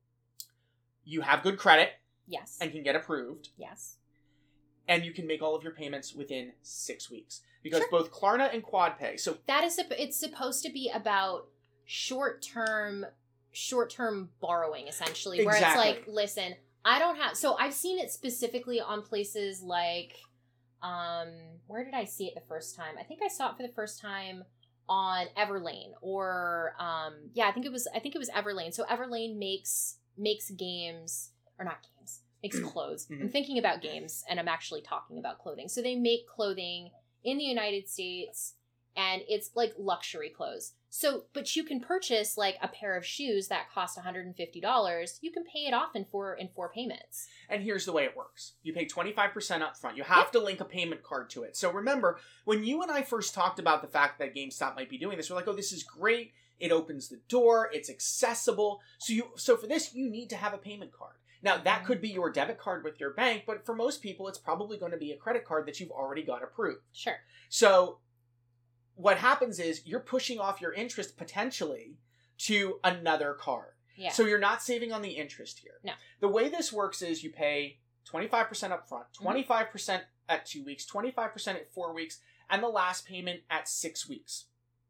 you have good credit, and can get approved, and you can make all of your payments within 6 weeks. Because both Klarna and QuadPay, so it's supposed to be about short-term borrowing, essentially, where it's like, listen, I don't have, so I've seen it specifically on places like, where did I see it the first time? I think I saw it for the first time on Everlane, or, I think it was Everlane. So Everlane makes games, or not games, makes clothes. I'm thinking about games, and I'm actually talking about clothing. So they make clothing in the United States, and it's like luxury clothes. So, but you can purchase like a pair of shoes that cost $150. You can pay it off in four payments. And here's the way it works. You pay 25% up front. You have to link a payment card to it. So remember, when you and I first talked about the fact that GameStop might be doing this, we're like, oh, this is great. It opens the door. It's accessible. So for this, you need to have a payment card. Now, that could be your debit card with your bank, but for most people, it's probably going to be a credit card that you've already got approved. Sure. So what happens is you're pushing off your interest potentially to another card. Yeah. So you're not saving on the interest here. No. The way this works is you pay 25% up front, 25% at 2 weeks, 25% at 4 weeks, and the last payment at 6 weeks.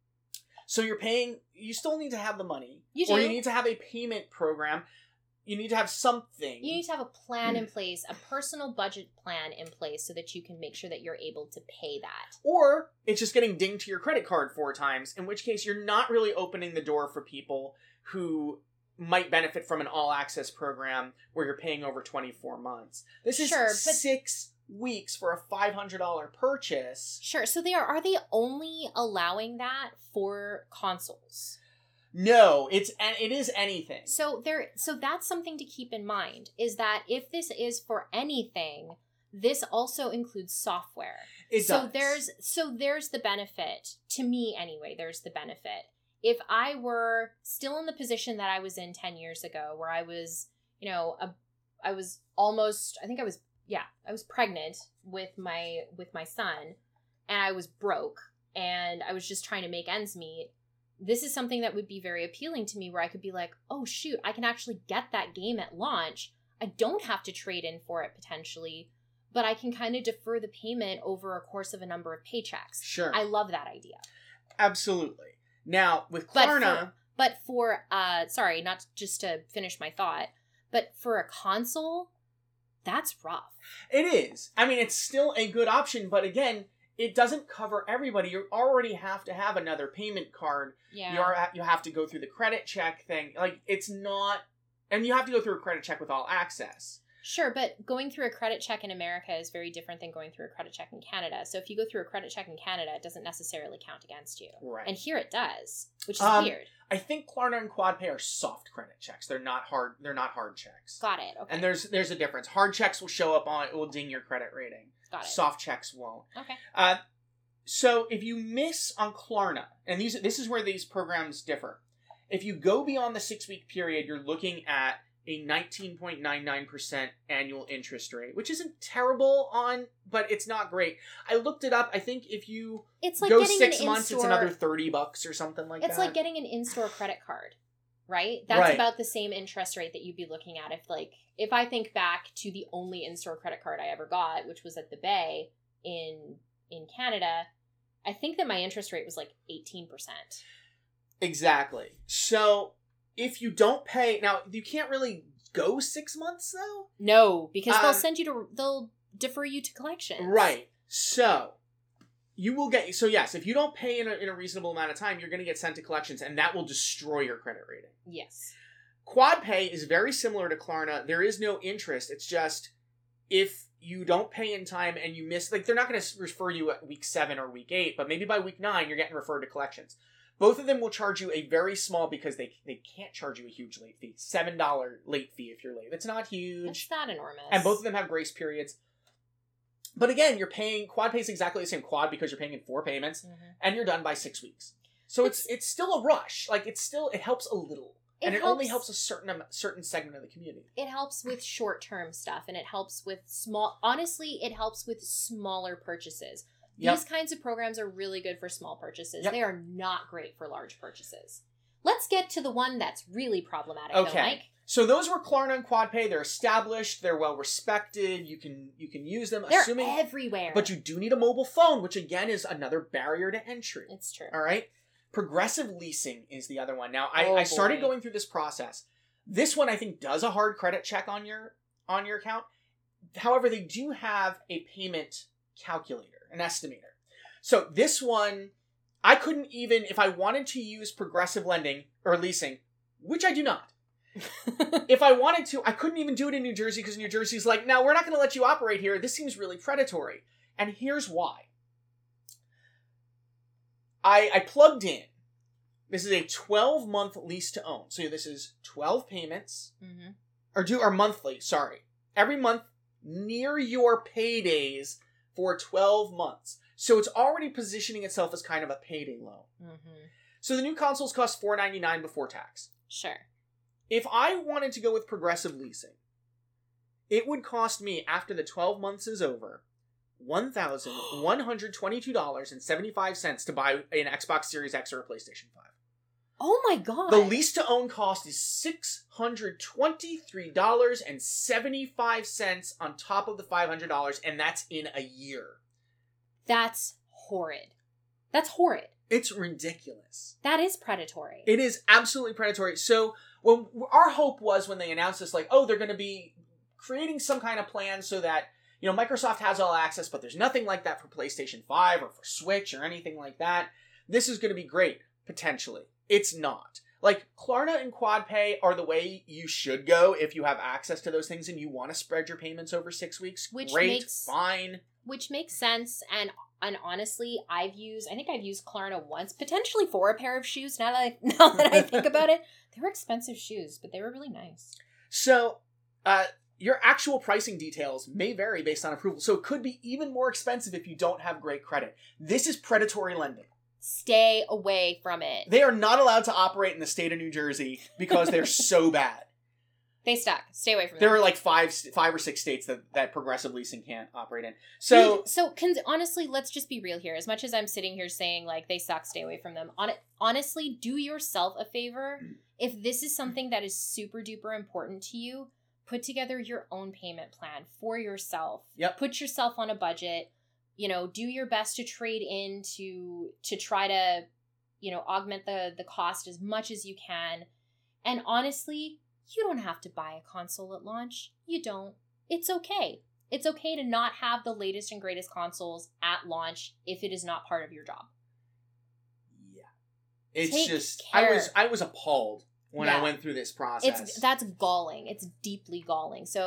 So you still need to have the money. You do. Or you need to have a payment program. You need to have something. You need to have a plan in place, a personal budget plan in place, so that you can make sure that you're able to pay that. Or it's just getting dinged to your credit card 4 times, in which case you're not really opening the door for people who might benefit from an all-access program where you're paying over 24 months. This is 6 weeks for a $500 purchase. Sure. So are they only allowing that for consoles? No, it is anything. So that's something to keep in mind, is that if this is for anything, this also includes software. It does. There's the benefit, to me anyway, there's the benefit. If I were still in the position that I was in 10 years ago, where I was, I was pregnant with my son, and I was broke, and I was just trying to make ends meet. This is something that would be very appealing to me, where I could be like, oh shoot, I can actually get that game at launch. I don't have to trade in for it potentially, but I can kind of defer the payment over a course of a number of paychecks. Sure. I love that idea. Absolutely. Now, with Klarna... But for sorry, not just to finish my thought, but for a console, that's rough. It is. I mean, it's still a good option, but again, it doesn't cover everybody. You already have to have another payment card. Yeah. You have to go through the credit check thing. Like, it's not... And you have to go through a credit check with All Access. Sure, but going through a credit check in America is very different than going through a credit check in Canada. So if you go through a credit check in Canada, it doesn't necessarily count against you. Right. And here it does, which is weird. I think Klarna and QuadPay are soft credit checks. They're not hard checks. Got it. Okay. And there's a difference. Hard checks will show up it will ding your credit rating. Got it. Soft checks won't. Okay. So if you miss on Klarna, and this is where these programs differ. If you go beyond the 6-week period, you're looking at a 19.99% annual interest rate, which isn't terrible but it's not great. I looked it up. I think if you go 6 months, it's another $30 or something like that. It's like getting an in-store credit card, right? That's about the same interest rate that you'd be looking at if I think back to the only in-store credit card I ever got, which was at the Bay in Canada. I think that my interest rate was like 18%. Exactly. So if you don't pay, now you can't really go 6 months though. No, because they'll defer you to collections. Right. So you will get. So yes, if you don't pay in a reasonable amount of time, you're going to get sent to collections, and that will destroy your credit rating. Yes. QuadPay is very similar to Klarna. There is no interest. It's just if you don't pay in time and you miss, they're not going to refer you at week 7 or week 8, but maybe by week 9 you're getting referred to collections. Both of them will charge you a very small, because they can't charge you a huge late fee. $7 late fee if you're late. It's not huge. It's not enormous. And both of them have grace periods. But again, QuadPay is exactly the same. Quad because you're paying in 4 payments, and you're done by 6 weeks. So it's still a rush. It helps a little. It only helps a certain segment of the community. It helps with short-term stuff, and it helps with it helps with smaller purchases. These kinds of programs are really good for small purchases. Yep. They are not great for large purchases. Let's get to the one that's really problematic, though, Mike. So those were Klarna and QuadPay. They're established. They're well respected. You can use them. They're everywhere. But you do need a mobile phone, which again is another barrier to entry. It's true. All right. Progressive Leasing is the other one. Now, I started going through this process. This one I think does a hard credit check on your account. However, they do have a payment calculator. An estimator. So this one, I couldn't even, if I wanted to use Progressive Lending or Leasing, which I do not. If I wanted to, I couldn't even do it in New Jersey because New Jersey's like, no, we're not going to let you operate here. This seems really predatory. And here's why. I plugged in. This is a 12-month lease to own. So this is 12 payments. Mm-hmm. Or monthly, sorry. Every month near your paydays for 12 months. So it's already positioning itself as kind of a payday loan. Mm-hmm. So the new consoles cost $499 before tax. Sure. If I wanted to go with Progressive Leasing, it would cost me, after the 12 months is over, $1,122.75 to buy an Xbox Series X or a PlayStation 5. Oh my god. The lease-to-own cost is $623.75 on top of the $500, and that's in a year. That's horrid. That's horrid. It's ridiculous. That is predatory. It is absolutely predatory. So our hope was when they announced this, they're going to be creating some kind of plan so that, Microsoft has all access, but there's nothing like that for PlayStation 5 or for Switch or anything like that. This is going to be great, potentially. It's not. Klarna and QuadPay are the way you should go if you have access to those things and you want to spread your payments over 6 weeks. Fine. Which makes sense, and honestly, I think I've used Klarna once, potentially for a pair of shoes, now that I think about it. They were expensive shoes, but they were really nice. So, your actual pricing details may vary based on approval, so it could be even more expensive if you don't have great credit. This is predatory lending. Stay away from it. They are not allowed to operate in the state of New Jersey because they're so bad. They suck. Stay away from them. There are 5 or 6 states that Progressive Leasing can't operate in. So honestly, let's just be real here. As much as I'm sitting here saying they suck, stay away from them. Honestly, do yourself a favor. If this is something that is super duper important to you, put together your own payment plan for yourself. Yep. Put yourself on a budget. Do your best to trade in to try to, augment the cost as much as you can. And honestly, you don't have to buy a console at launch. You don't. It's okay. It's okay to not have the latest and greatest consoles at launch if it is not part of your job. Yeah. It's I was appalled when I went through this process. That's galling. It's deeply galling. So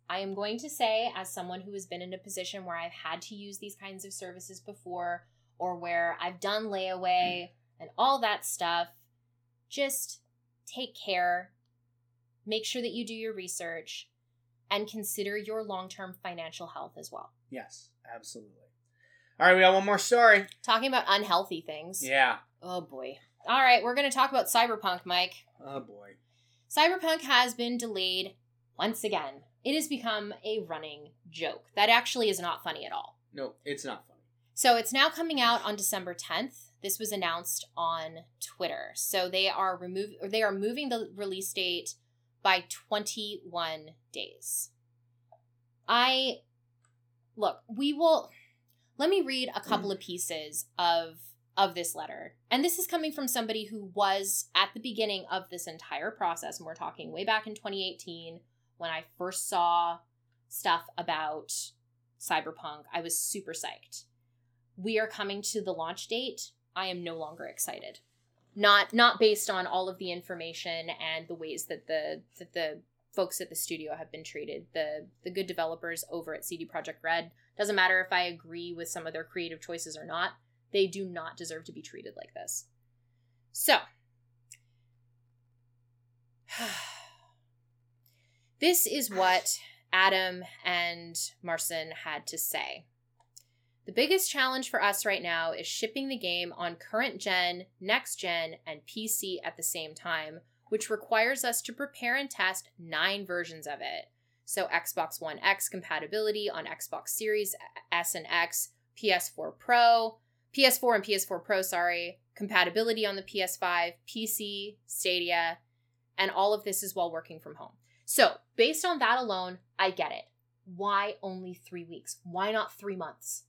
I am going to say, as someone who has been in a position where I've had to use these kinds of services before, or where I've done layaway and all that stuff, just take care, make sure that you do your research, and consider your long-term financial health as well. Yes, absolutely. All right, we got one more story. Talking about unhealthy things. Yeah. Oh, boy. All right, we're going to talk about Cyberpunk, Mike. Oh, boy. Cyberpunk has been delayed once again. It has become a running joke. That actually is not funny at all. No, it's not funny. So it's now coming out on December 10th. This was announced on Twitter. So they are moving the release date by 21 days. Let me read a couple of pieces of this letter. And this is coming from somebody who was at the beginning of this entire process. And we're talking way back in 2018 when I first saw stuff about Cyberpunk. I was super psyched. We are coming to the launch date. I am no longer excited. Not based on all of the information and the ways that the folks at the studio have been treated. The good developers over at CD Projekt Red, doesn't matter if I agree with some of their creative choices or not, they do not deserve to be treated like this. So, this is what Adam and Marcin had to say. The biggest challenge for us right now is shipping the game on current gen, next gen, and PC at the same time, which requires us to prepare and test 9 versions of it. So Xbox One X compatibility on Xbox Series S and X, PS4 and PS4 Pro, compatibility on the PS5, PC, Stadia, and all of this is while working from home. So, based on that alone, I get it. Why only 3 weeks? Why not 3 months?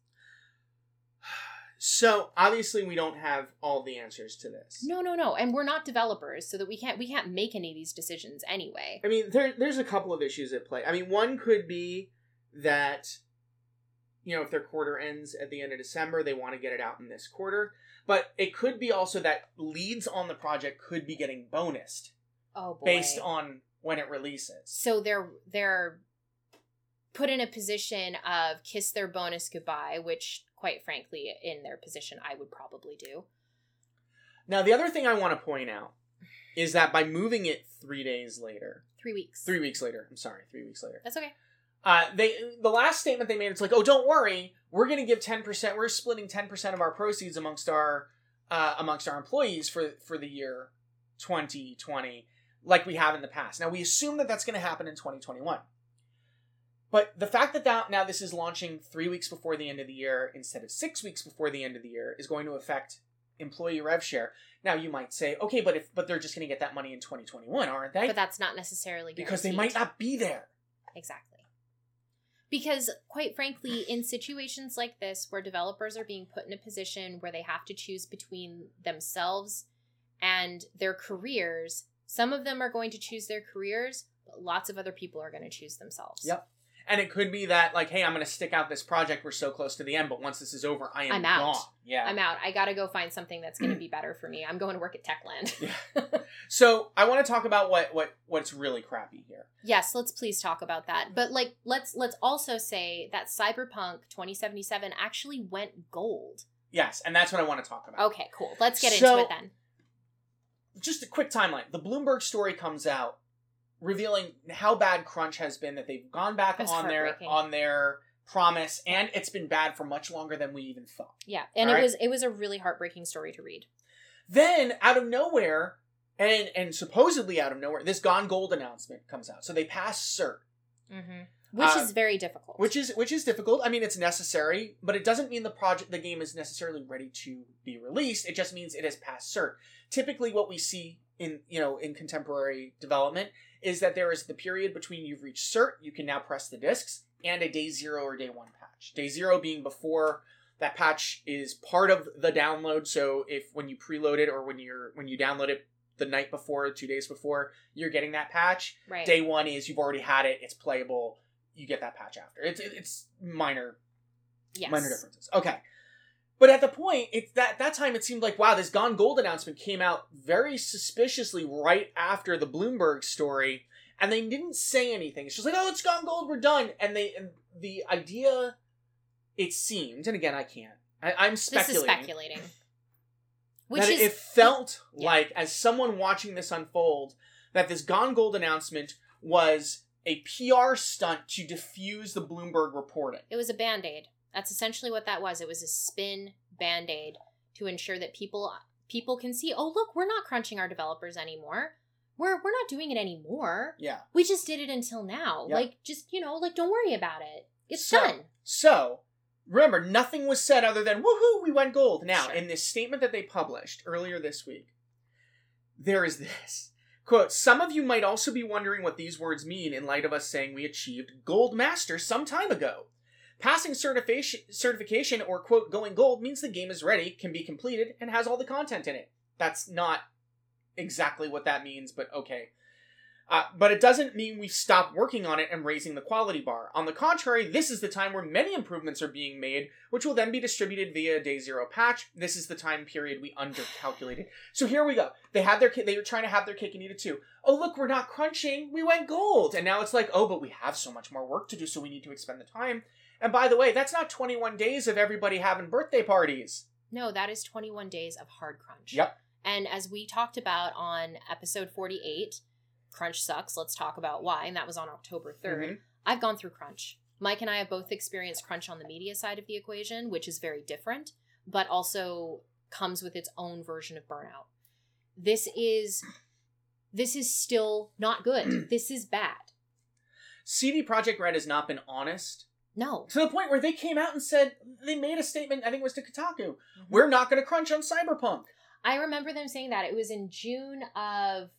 So, obviously we don't have all the answers to this. No. And we're not developers, so that we can't make any of these decisions anyway. I mean, there's a couple of issues at play. I mean, one could be that, you know, if their quarter ends at the end of December, they want to get it out in this quarter. But it could be also that leads on the project could be getting bonused. Oh boy. Based on when it releases. So they're put in a position of kiss their bonus goodbye, which, quite frankly, in their position, I would probably do. Now, the other thing I want to point out is that by moving it 3 days later... 3 weeks. 3 weeks later. I'm sorry, 3 weeks later. That's okay. The last statement they made, it's like, oh, don't worry, we're going to give 10%, we're splitting 10% of our proceeds amongst our employees for the year 2020, like we have in the past. Now, we assume that that's going to happen in 2021. But the fact that now this is launching 3 weeks before the end of the year instead of 6 weeks before the end of the year is going to affect employee rev share. Now, you might say, okay, but they're just going to get that money in 2021, aren't they? But that's not necessarily guaranteed. Because they might not be there. Exactly. Because, quite frankly, in situations like this, where developers are being put in a position where they have to choose between themselves and their careers, some of them are going to choose their careers, but lots of other people are going to choose themselves. Yep. And it could be that, like, hey, I'm going to stick out this project. We're so close to the end, but once this is over, I'm out. Gone. Yeah. I'm out. I got to go find something that's going to be better for me. I'm going to work at Techland. Yeah. So I want to talk about what's really crappy here. Yes, let's please talk about that. But let's also say that Cyberpunk 2077 actually went gold. Yes, and that's what I want to talk about. Okay, cool. Let's get into it then. Just a quick timeline. The Bloomberg story comes out revealing how bad crunch has been, that they've gone back on their promise, and it's been bad for much longer than we even thought. Yeah, and it was a really heartbreaking story to read. Then, out of nowhere, and supposedly out of nowhere, this Gone Gold announcement comes out. So they pass cert. Mm-hmm. Which is very difficult. Which is difficult. I mean, it's necessary, but it doesn't mean the game is necessarily ready to be released. It just means it has passed cert. Typically, what we see in contemporary development is that there is the period between you've reached cert, you can now press the discs, and a day 0 or day 1 patch. Day 0 being before that patch is part of the download. So when you preload it or when you download it the night before, 2 days before, you're getting that patch. Right. Day 1 is you've already had it, it's playable, you get that patch after. It's minor, minor differences. Okay. But at the point, that time it seemed like, wow, this Gone Gold announcement came out very suspiciously right after the Bloomberg story, and they didn't say anything. It's just like, oh, it's Gone Gold, we're done. And the idea, it seemed, and again, I'm speculating. This is speculating. It felt like, as someone watching this unfold, that this Gone Gold announcement was a PR stunt to diffuse the Bloomberg reporting. It was a Band-Aid. That's essentially what that was. It was a spin Band-Aid to ensure that people can see, oh, look, we're not crunching our developers anymore. We're not doing it anymore. Yeah. We just did it until now. Yep. Like, just, don't worry about it. It's done. So, remember, nothing was said other than, woohoo, we went gold. Now, sure. In this statement that they published earlier this week, there is this. Quote, some of you might also be wondering what these words mean in light of us saying we achieved Gold Master some time ago. Passing certification or, quote, going gold means the game is ready, can be completed, and has all the content in it. That's not exactly what that means, but okay. But it doesn't mean we've stopped working on it and raising the quality bar. On the contrary, this is the time where many improvements are being made, which will then be distributed via Day Zero patch. This is the time period we undercalculated. So here we go. They were trying to have their cake and eat it too. Oh, look, we're not crunching. We went gold. And now it's like, oh, but we have so much more work to do, so we need to expend the time. And by the way, that's not 21 days of everybody having birthday parties. No, that is 21 days of hard crunch. Yep. And as we talked about on episode 48, crunch sucks. Let's talk about why. And that was on October 3rd. Mm-hmm. I've gone through crunch. Mike and I have both experienced crunch on the media side of the equation, which is very different, but also comes with its own version of burnout. This is still not good. This is bad. CD Projekt Red has not been honest. No. To the point where they came out and said, they made a statement, I think it was to Kotaku, mm-hmm. We're not going to crunch on Cyberpunk. I remember them saying that. It was in June of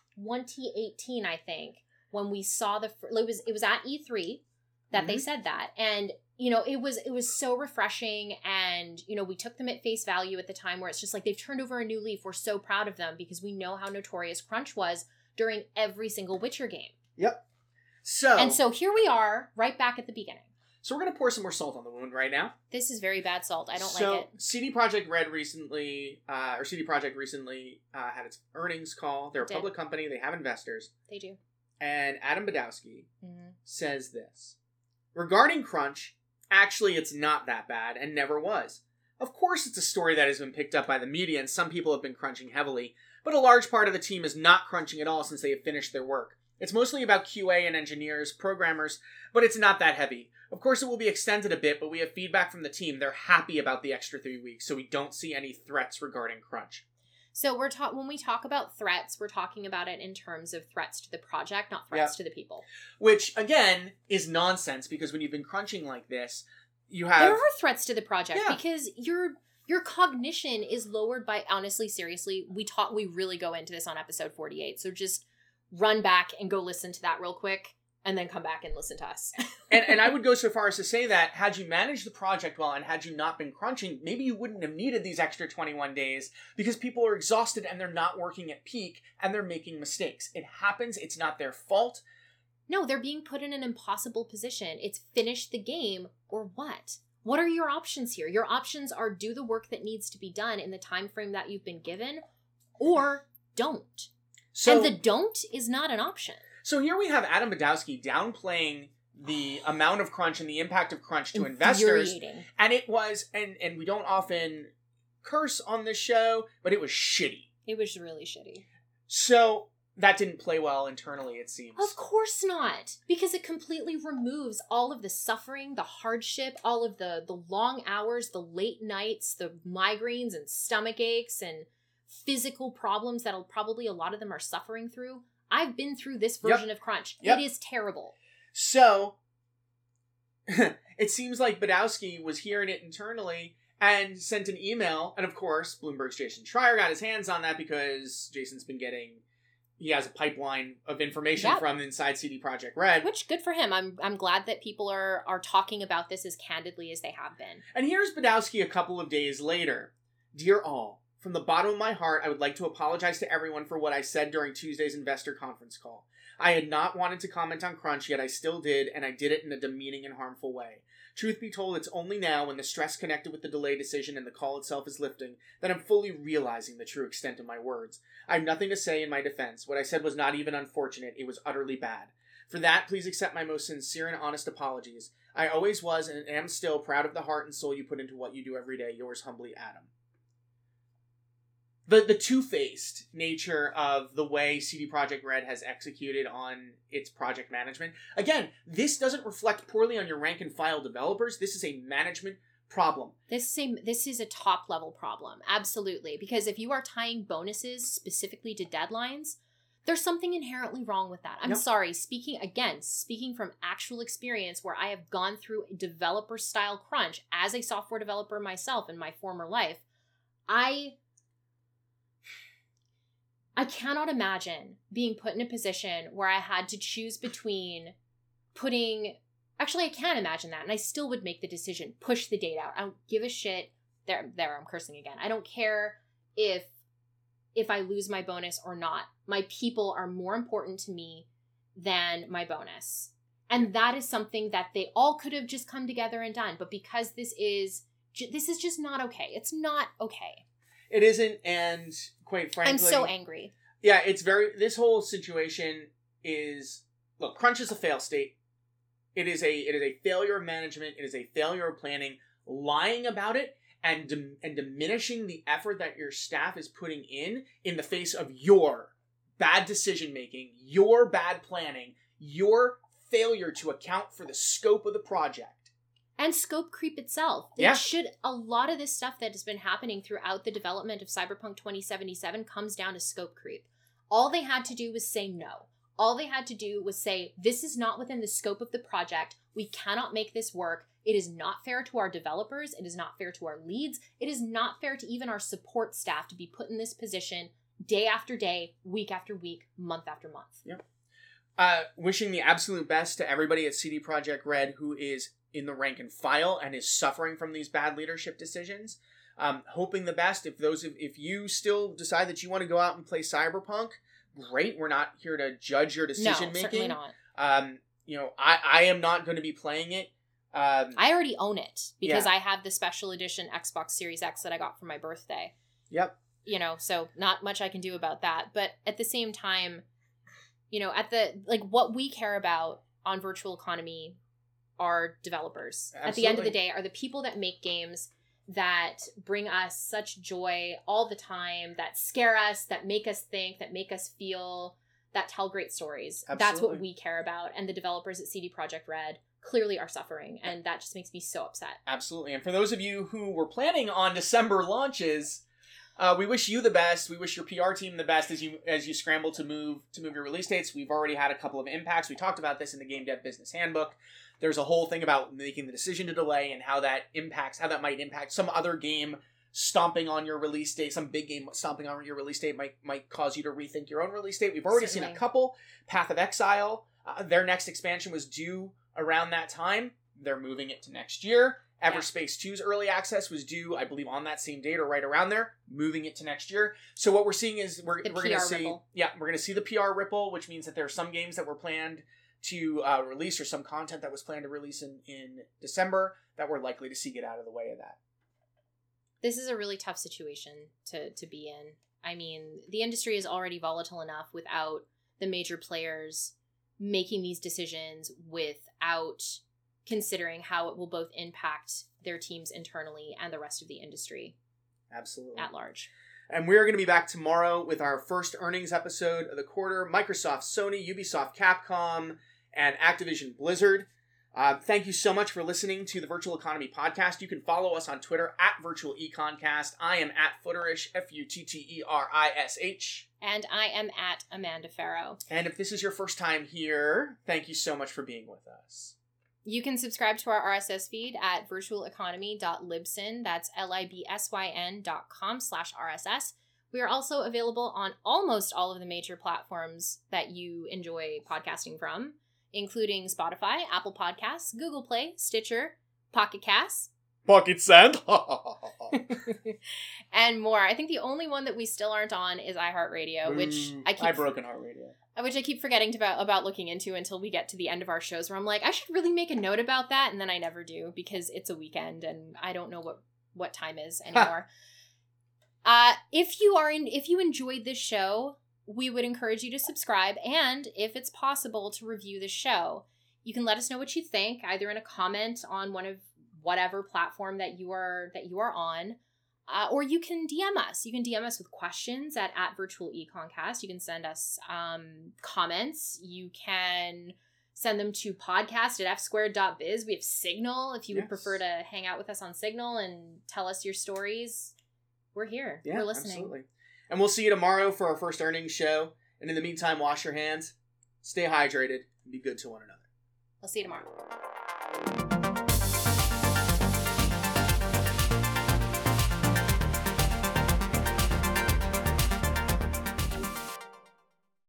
2018, I think, when we saw it was at E3 that mm-hmm. they said that. And, it was so refreshing. And, we took them at face value at the time, where it's just like, they've turned over a new leaf. We're so proud of them because we know how notorious crunch was during every single Witcher game. Yep. So here we are, right back at the beginning. So we're going to pour some more salt on the wound right now. This is very bad salt. I don't like it. CD Projekt Red recently, had its earnings call. They're a public company. They have investors. They do. And Adam Badowski mm-hmm. says this. Regarding crunch, actually it's not that bad and never was. Of course it's a story that has been picked up by the media and some people have been crunching heavily, but a large part of the team is not crunching at all since they have finished their work. It's mostly about QA and engineers, programmers, but it's not that heavy. Of course, it will be extended a bit, but we have feedback from the team. They're happy about the extra 3 weeks, so we don't see any threats regarding crunch. So when we talk about threats, we're talking about it in terms of threats to the project, not threats to the people. Which, again, is nonsense, because when you've been crunching like this, you have... There are threats to the project, because your cognition is lowered by... Honestly, seriously, we really go into this on episode 48, so just run back and go listen to that real quick. And then come back and listen to us. and I would go so far as to say that had you managed the project well and had you not been crunching, maybe you wouldn't have needed these extra 21 days because people are exhausted and they're not working at peak and they're making mistakes. It happens. It's not their fault. No, they're being put in an impossible position. It's finish the game or what? What are your options here? Your options are do the work that needs to be done in the time frame that you've been given or don't. And the don't is not an option. So here we have Adam Badowski downplaying the amount of crunch and the impact of crunch to investors. And it was, and we don't often curse on this show, but it was shitty. It was really shitty. So that didn't play well internally, it seems. Of course not. Because it completely removes all of the suffering, the hardship, all of the long hours, the late nights, the migraines and stomach aches and physical problems that probably a lot of them are suffering through. I've been through this version of crunch. It is terrible. So, it seems like Badowski was hearing it internally and sent an email. And of course, Bloomberg's Jason Schreier got his hands on that because Jason's been he has a pipeline of information from inside CD Projekt Red. Which, good for him. I'm glad that people are talking about this as candidly as they have been. And here's Badowski a couple of days later. Dear all, from the bottom of my heart, I would like to apologize to everyone for what I said during Tuesday's investor conference call. I had not wanted to comment on Crunch, yet I still did, and I did it in a demeaning and harmful way. Truth be told, it's only now, when the stress connected with the delay decision and the call itself is lifting, that I'm fully realizing the true extent of my words. I have nothing to say in my defense. What I said was not even unfortunate, it was utterly bad. For that, please accept my most sincere and honest apologies. I always was and am still proud of the heart and soul you put into what you do every day. Yours humbly, Adam. The two-faced nature of the way CD Projekt Red has executed on its project management. Again, this doesn't reflect poorly on your rank-and-file developers. This is a management problem. This is a top-level problem, absolutely. Because if you are tying bonuses specifically to deadlines, there's something inherently wrong with that. I'm sorry, speaking from actual experience where I have gone through developer-style crunch as a software developer myself in my former life, I cannot imagine being put in a position where I had to choose between actually I can imagine that, and I still would make the decision, push the date out. I don't give a shit. There, I'm cursing again. I don't care if I lose my bonus or not. My people are more important to me than my bonus. And that is something that they all could have just come together and done. But because this is just not okay. It's not okay. It isn't, and quite frankly, I'm so angry. Yeah, this whole situation is, look, Crunch is a fail state. It is a failure of management. It is a failure of planning. Lying about it and diminishing the effort that your staff is putting in the face of your bad decision making, your bad planning, your failure to account for the scope of the project. And scope creep itself. A lot of this stuff that has been happening throughout the development of Cyberpunk 2077 comes down to scope creep. All they had to do was say no. All they had to do was say, this is not within the scope of the project. We cannot make this work. It is not fair to our developers. It is not fair to our leads. It is not fair to even our support staff to be put in this position day after day, week after week, month after month. Yep. Wishing the absolute best to everybody at CD Projekt Red who is in the rank and file and is suffering from these bad leadership decisions. Hoping the best. If you still decide that you want to go out and play Cyberpunk, great. We're not here to judge your decision making. Certainly not. I am not going to be playing it. I already own it because I have the special edition Xbox Series X that I got for my birthday. Yep. So not much I can do about that. But at the same time, what we care about on Virtual Economy are developers. Absolutely. At the end of the day, are the people that make games that bring us such joy all the time, that scare us, that make us think, that make us feel, that tell great stories. Absolutely. That's what we care about. And the developers at CD Projekt Red clearly are suffering. And that just makes me so upset. Absolutely. And for those of you who were planning on December launches, we wish you the best. We wish your PR team the best as you scramble to move your release dates. We've already had a couple of impacts. We talked about this in the Game Dev Business Handbook. There's a whole thing about making the decision to delay and how that might impact some other game stomping on your release date. Some big game stomping on your release date might cause you to rethink your own release date. We've already seen a couple. Path of Exile, their next expansion was due around that time. They're moving it to next year. Everspace 2's early access was due, I believe, on that same date or right around there, moving it to next year. So what we're seeing is we're going to see ripple. Yeah, we're going to see the PR ripple, which means that there are some games that were planned to release or some content that was planned to release in December that we're likely to see get out of the way of that. This is a really tough situation to be in. I mean, the industry is already volatile enough without the major players making these decisions without considering how it will both impact their teams internally and the rest of the industry. Absolutely. At large. And we're going to be back tomorrow with our first earnings episode of the quarter. Microsoft, Sony, Ubisoft, Capcom, and Activision Blizzard. Thank you so much for listening to the Virtual Economy podcast. You can follow us on Twitter at Virtual Econcast. I am at Futterish, Futterish. And I am at Amanda Farrow. And if this is your first time here, thank you so much for being with us. You can subscribe to our RSS feed at virtualeconomy.libsyn. That's libsyn.com/RSS. We are also available on almost all of the major platforms that you enjoy podcasting from, including Spotify, Apple Podcasts, Google Play, Stitcher, Pocket Casts, Pocket Sand, And more. I think the only one that we still aren't on is iHeartRadio, which I broke iHeartRadio. Which I keep forgetting about looking into until we get to the end of our shows, where I'm like, I should really make a note about that, and then I never do because it's a weekend and I don't know what time is anymore. If you enjoyed this show, we would encourage you to subscribe, and if it's possible, to review the show. You can let us know what you think, either in a comment on one of whatever platform that you are on. Or you can DM us. You can DM us with questions at virtualeconcast. You can send us comments. You can send them to podcast@fsquared.biz. We have Signal. If you would prefer to hang out with us on Signal and tell us your stories, we're here. Yeah, we're listening. Absolutely. And we'll see you tomorrow for our first earnings show. And in the meantime, wash your hands, stay hydrated, and be good to one another. I'll see you tomorrow.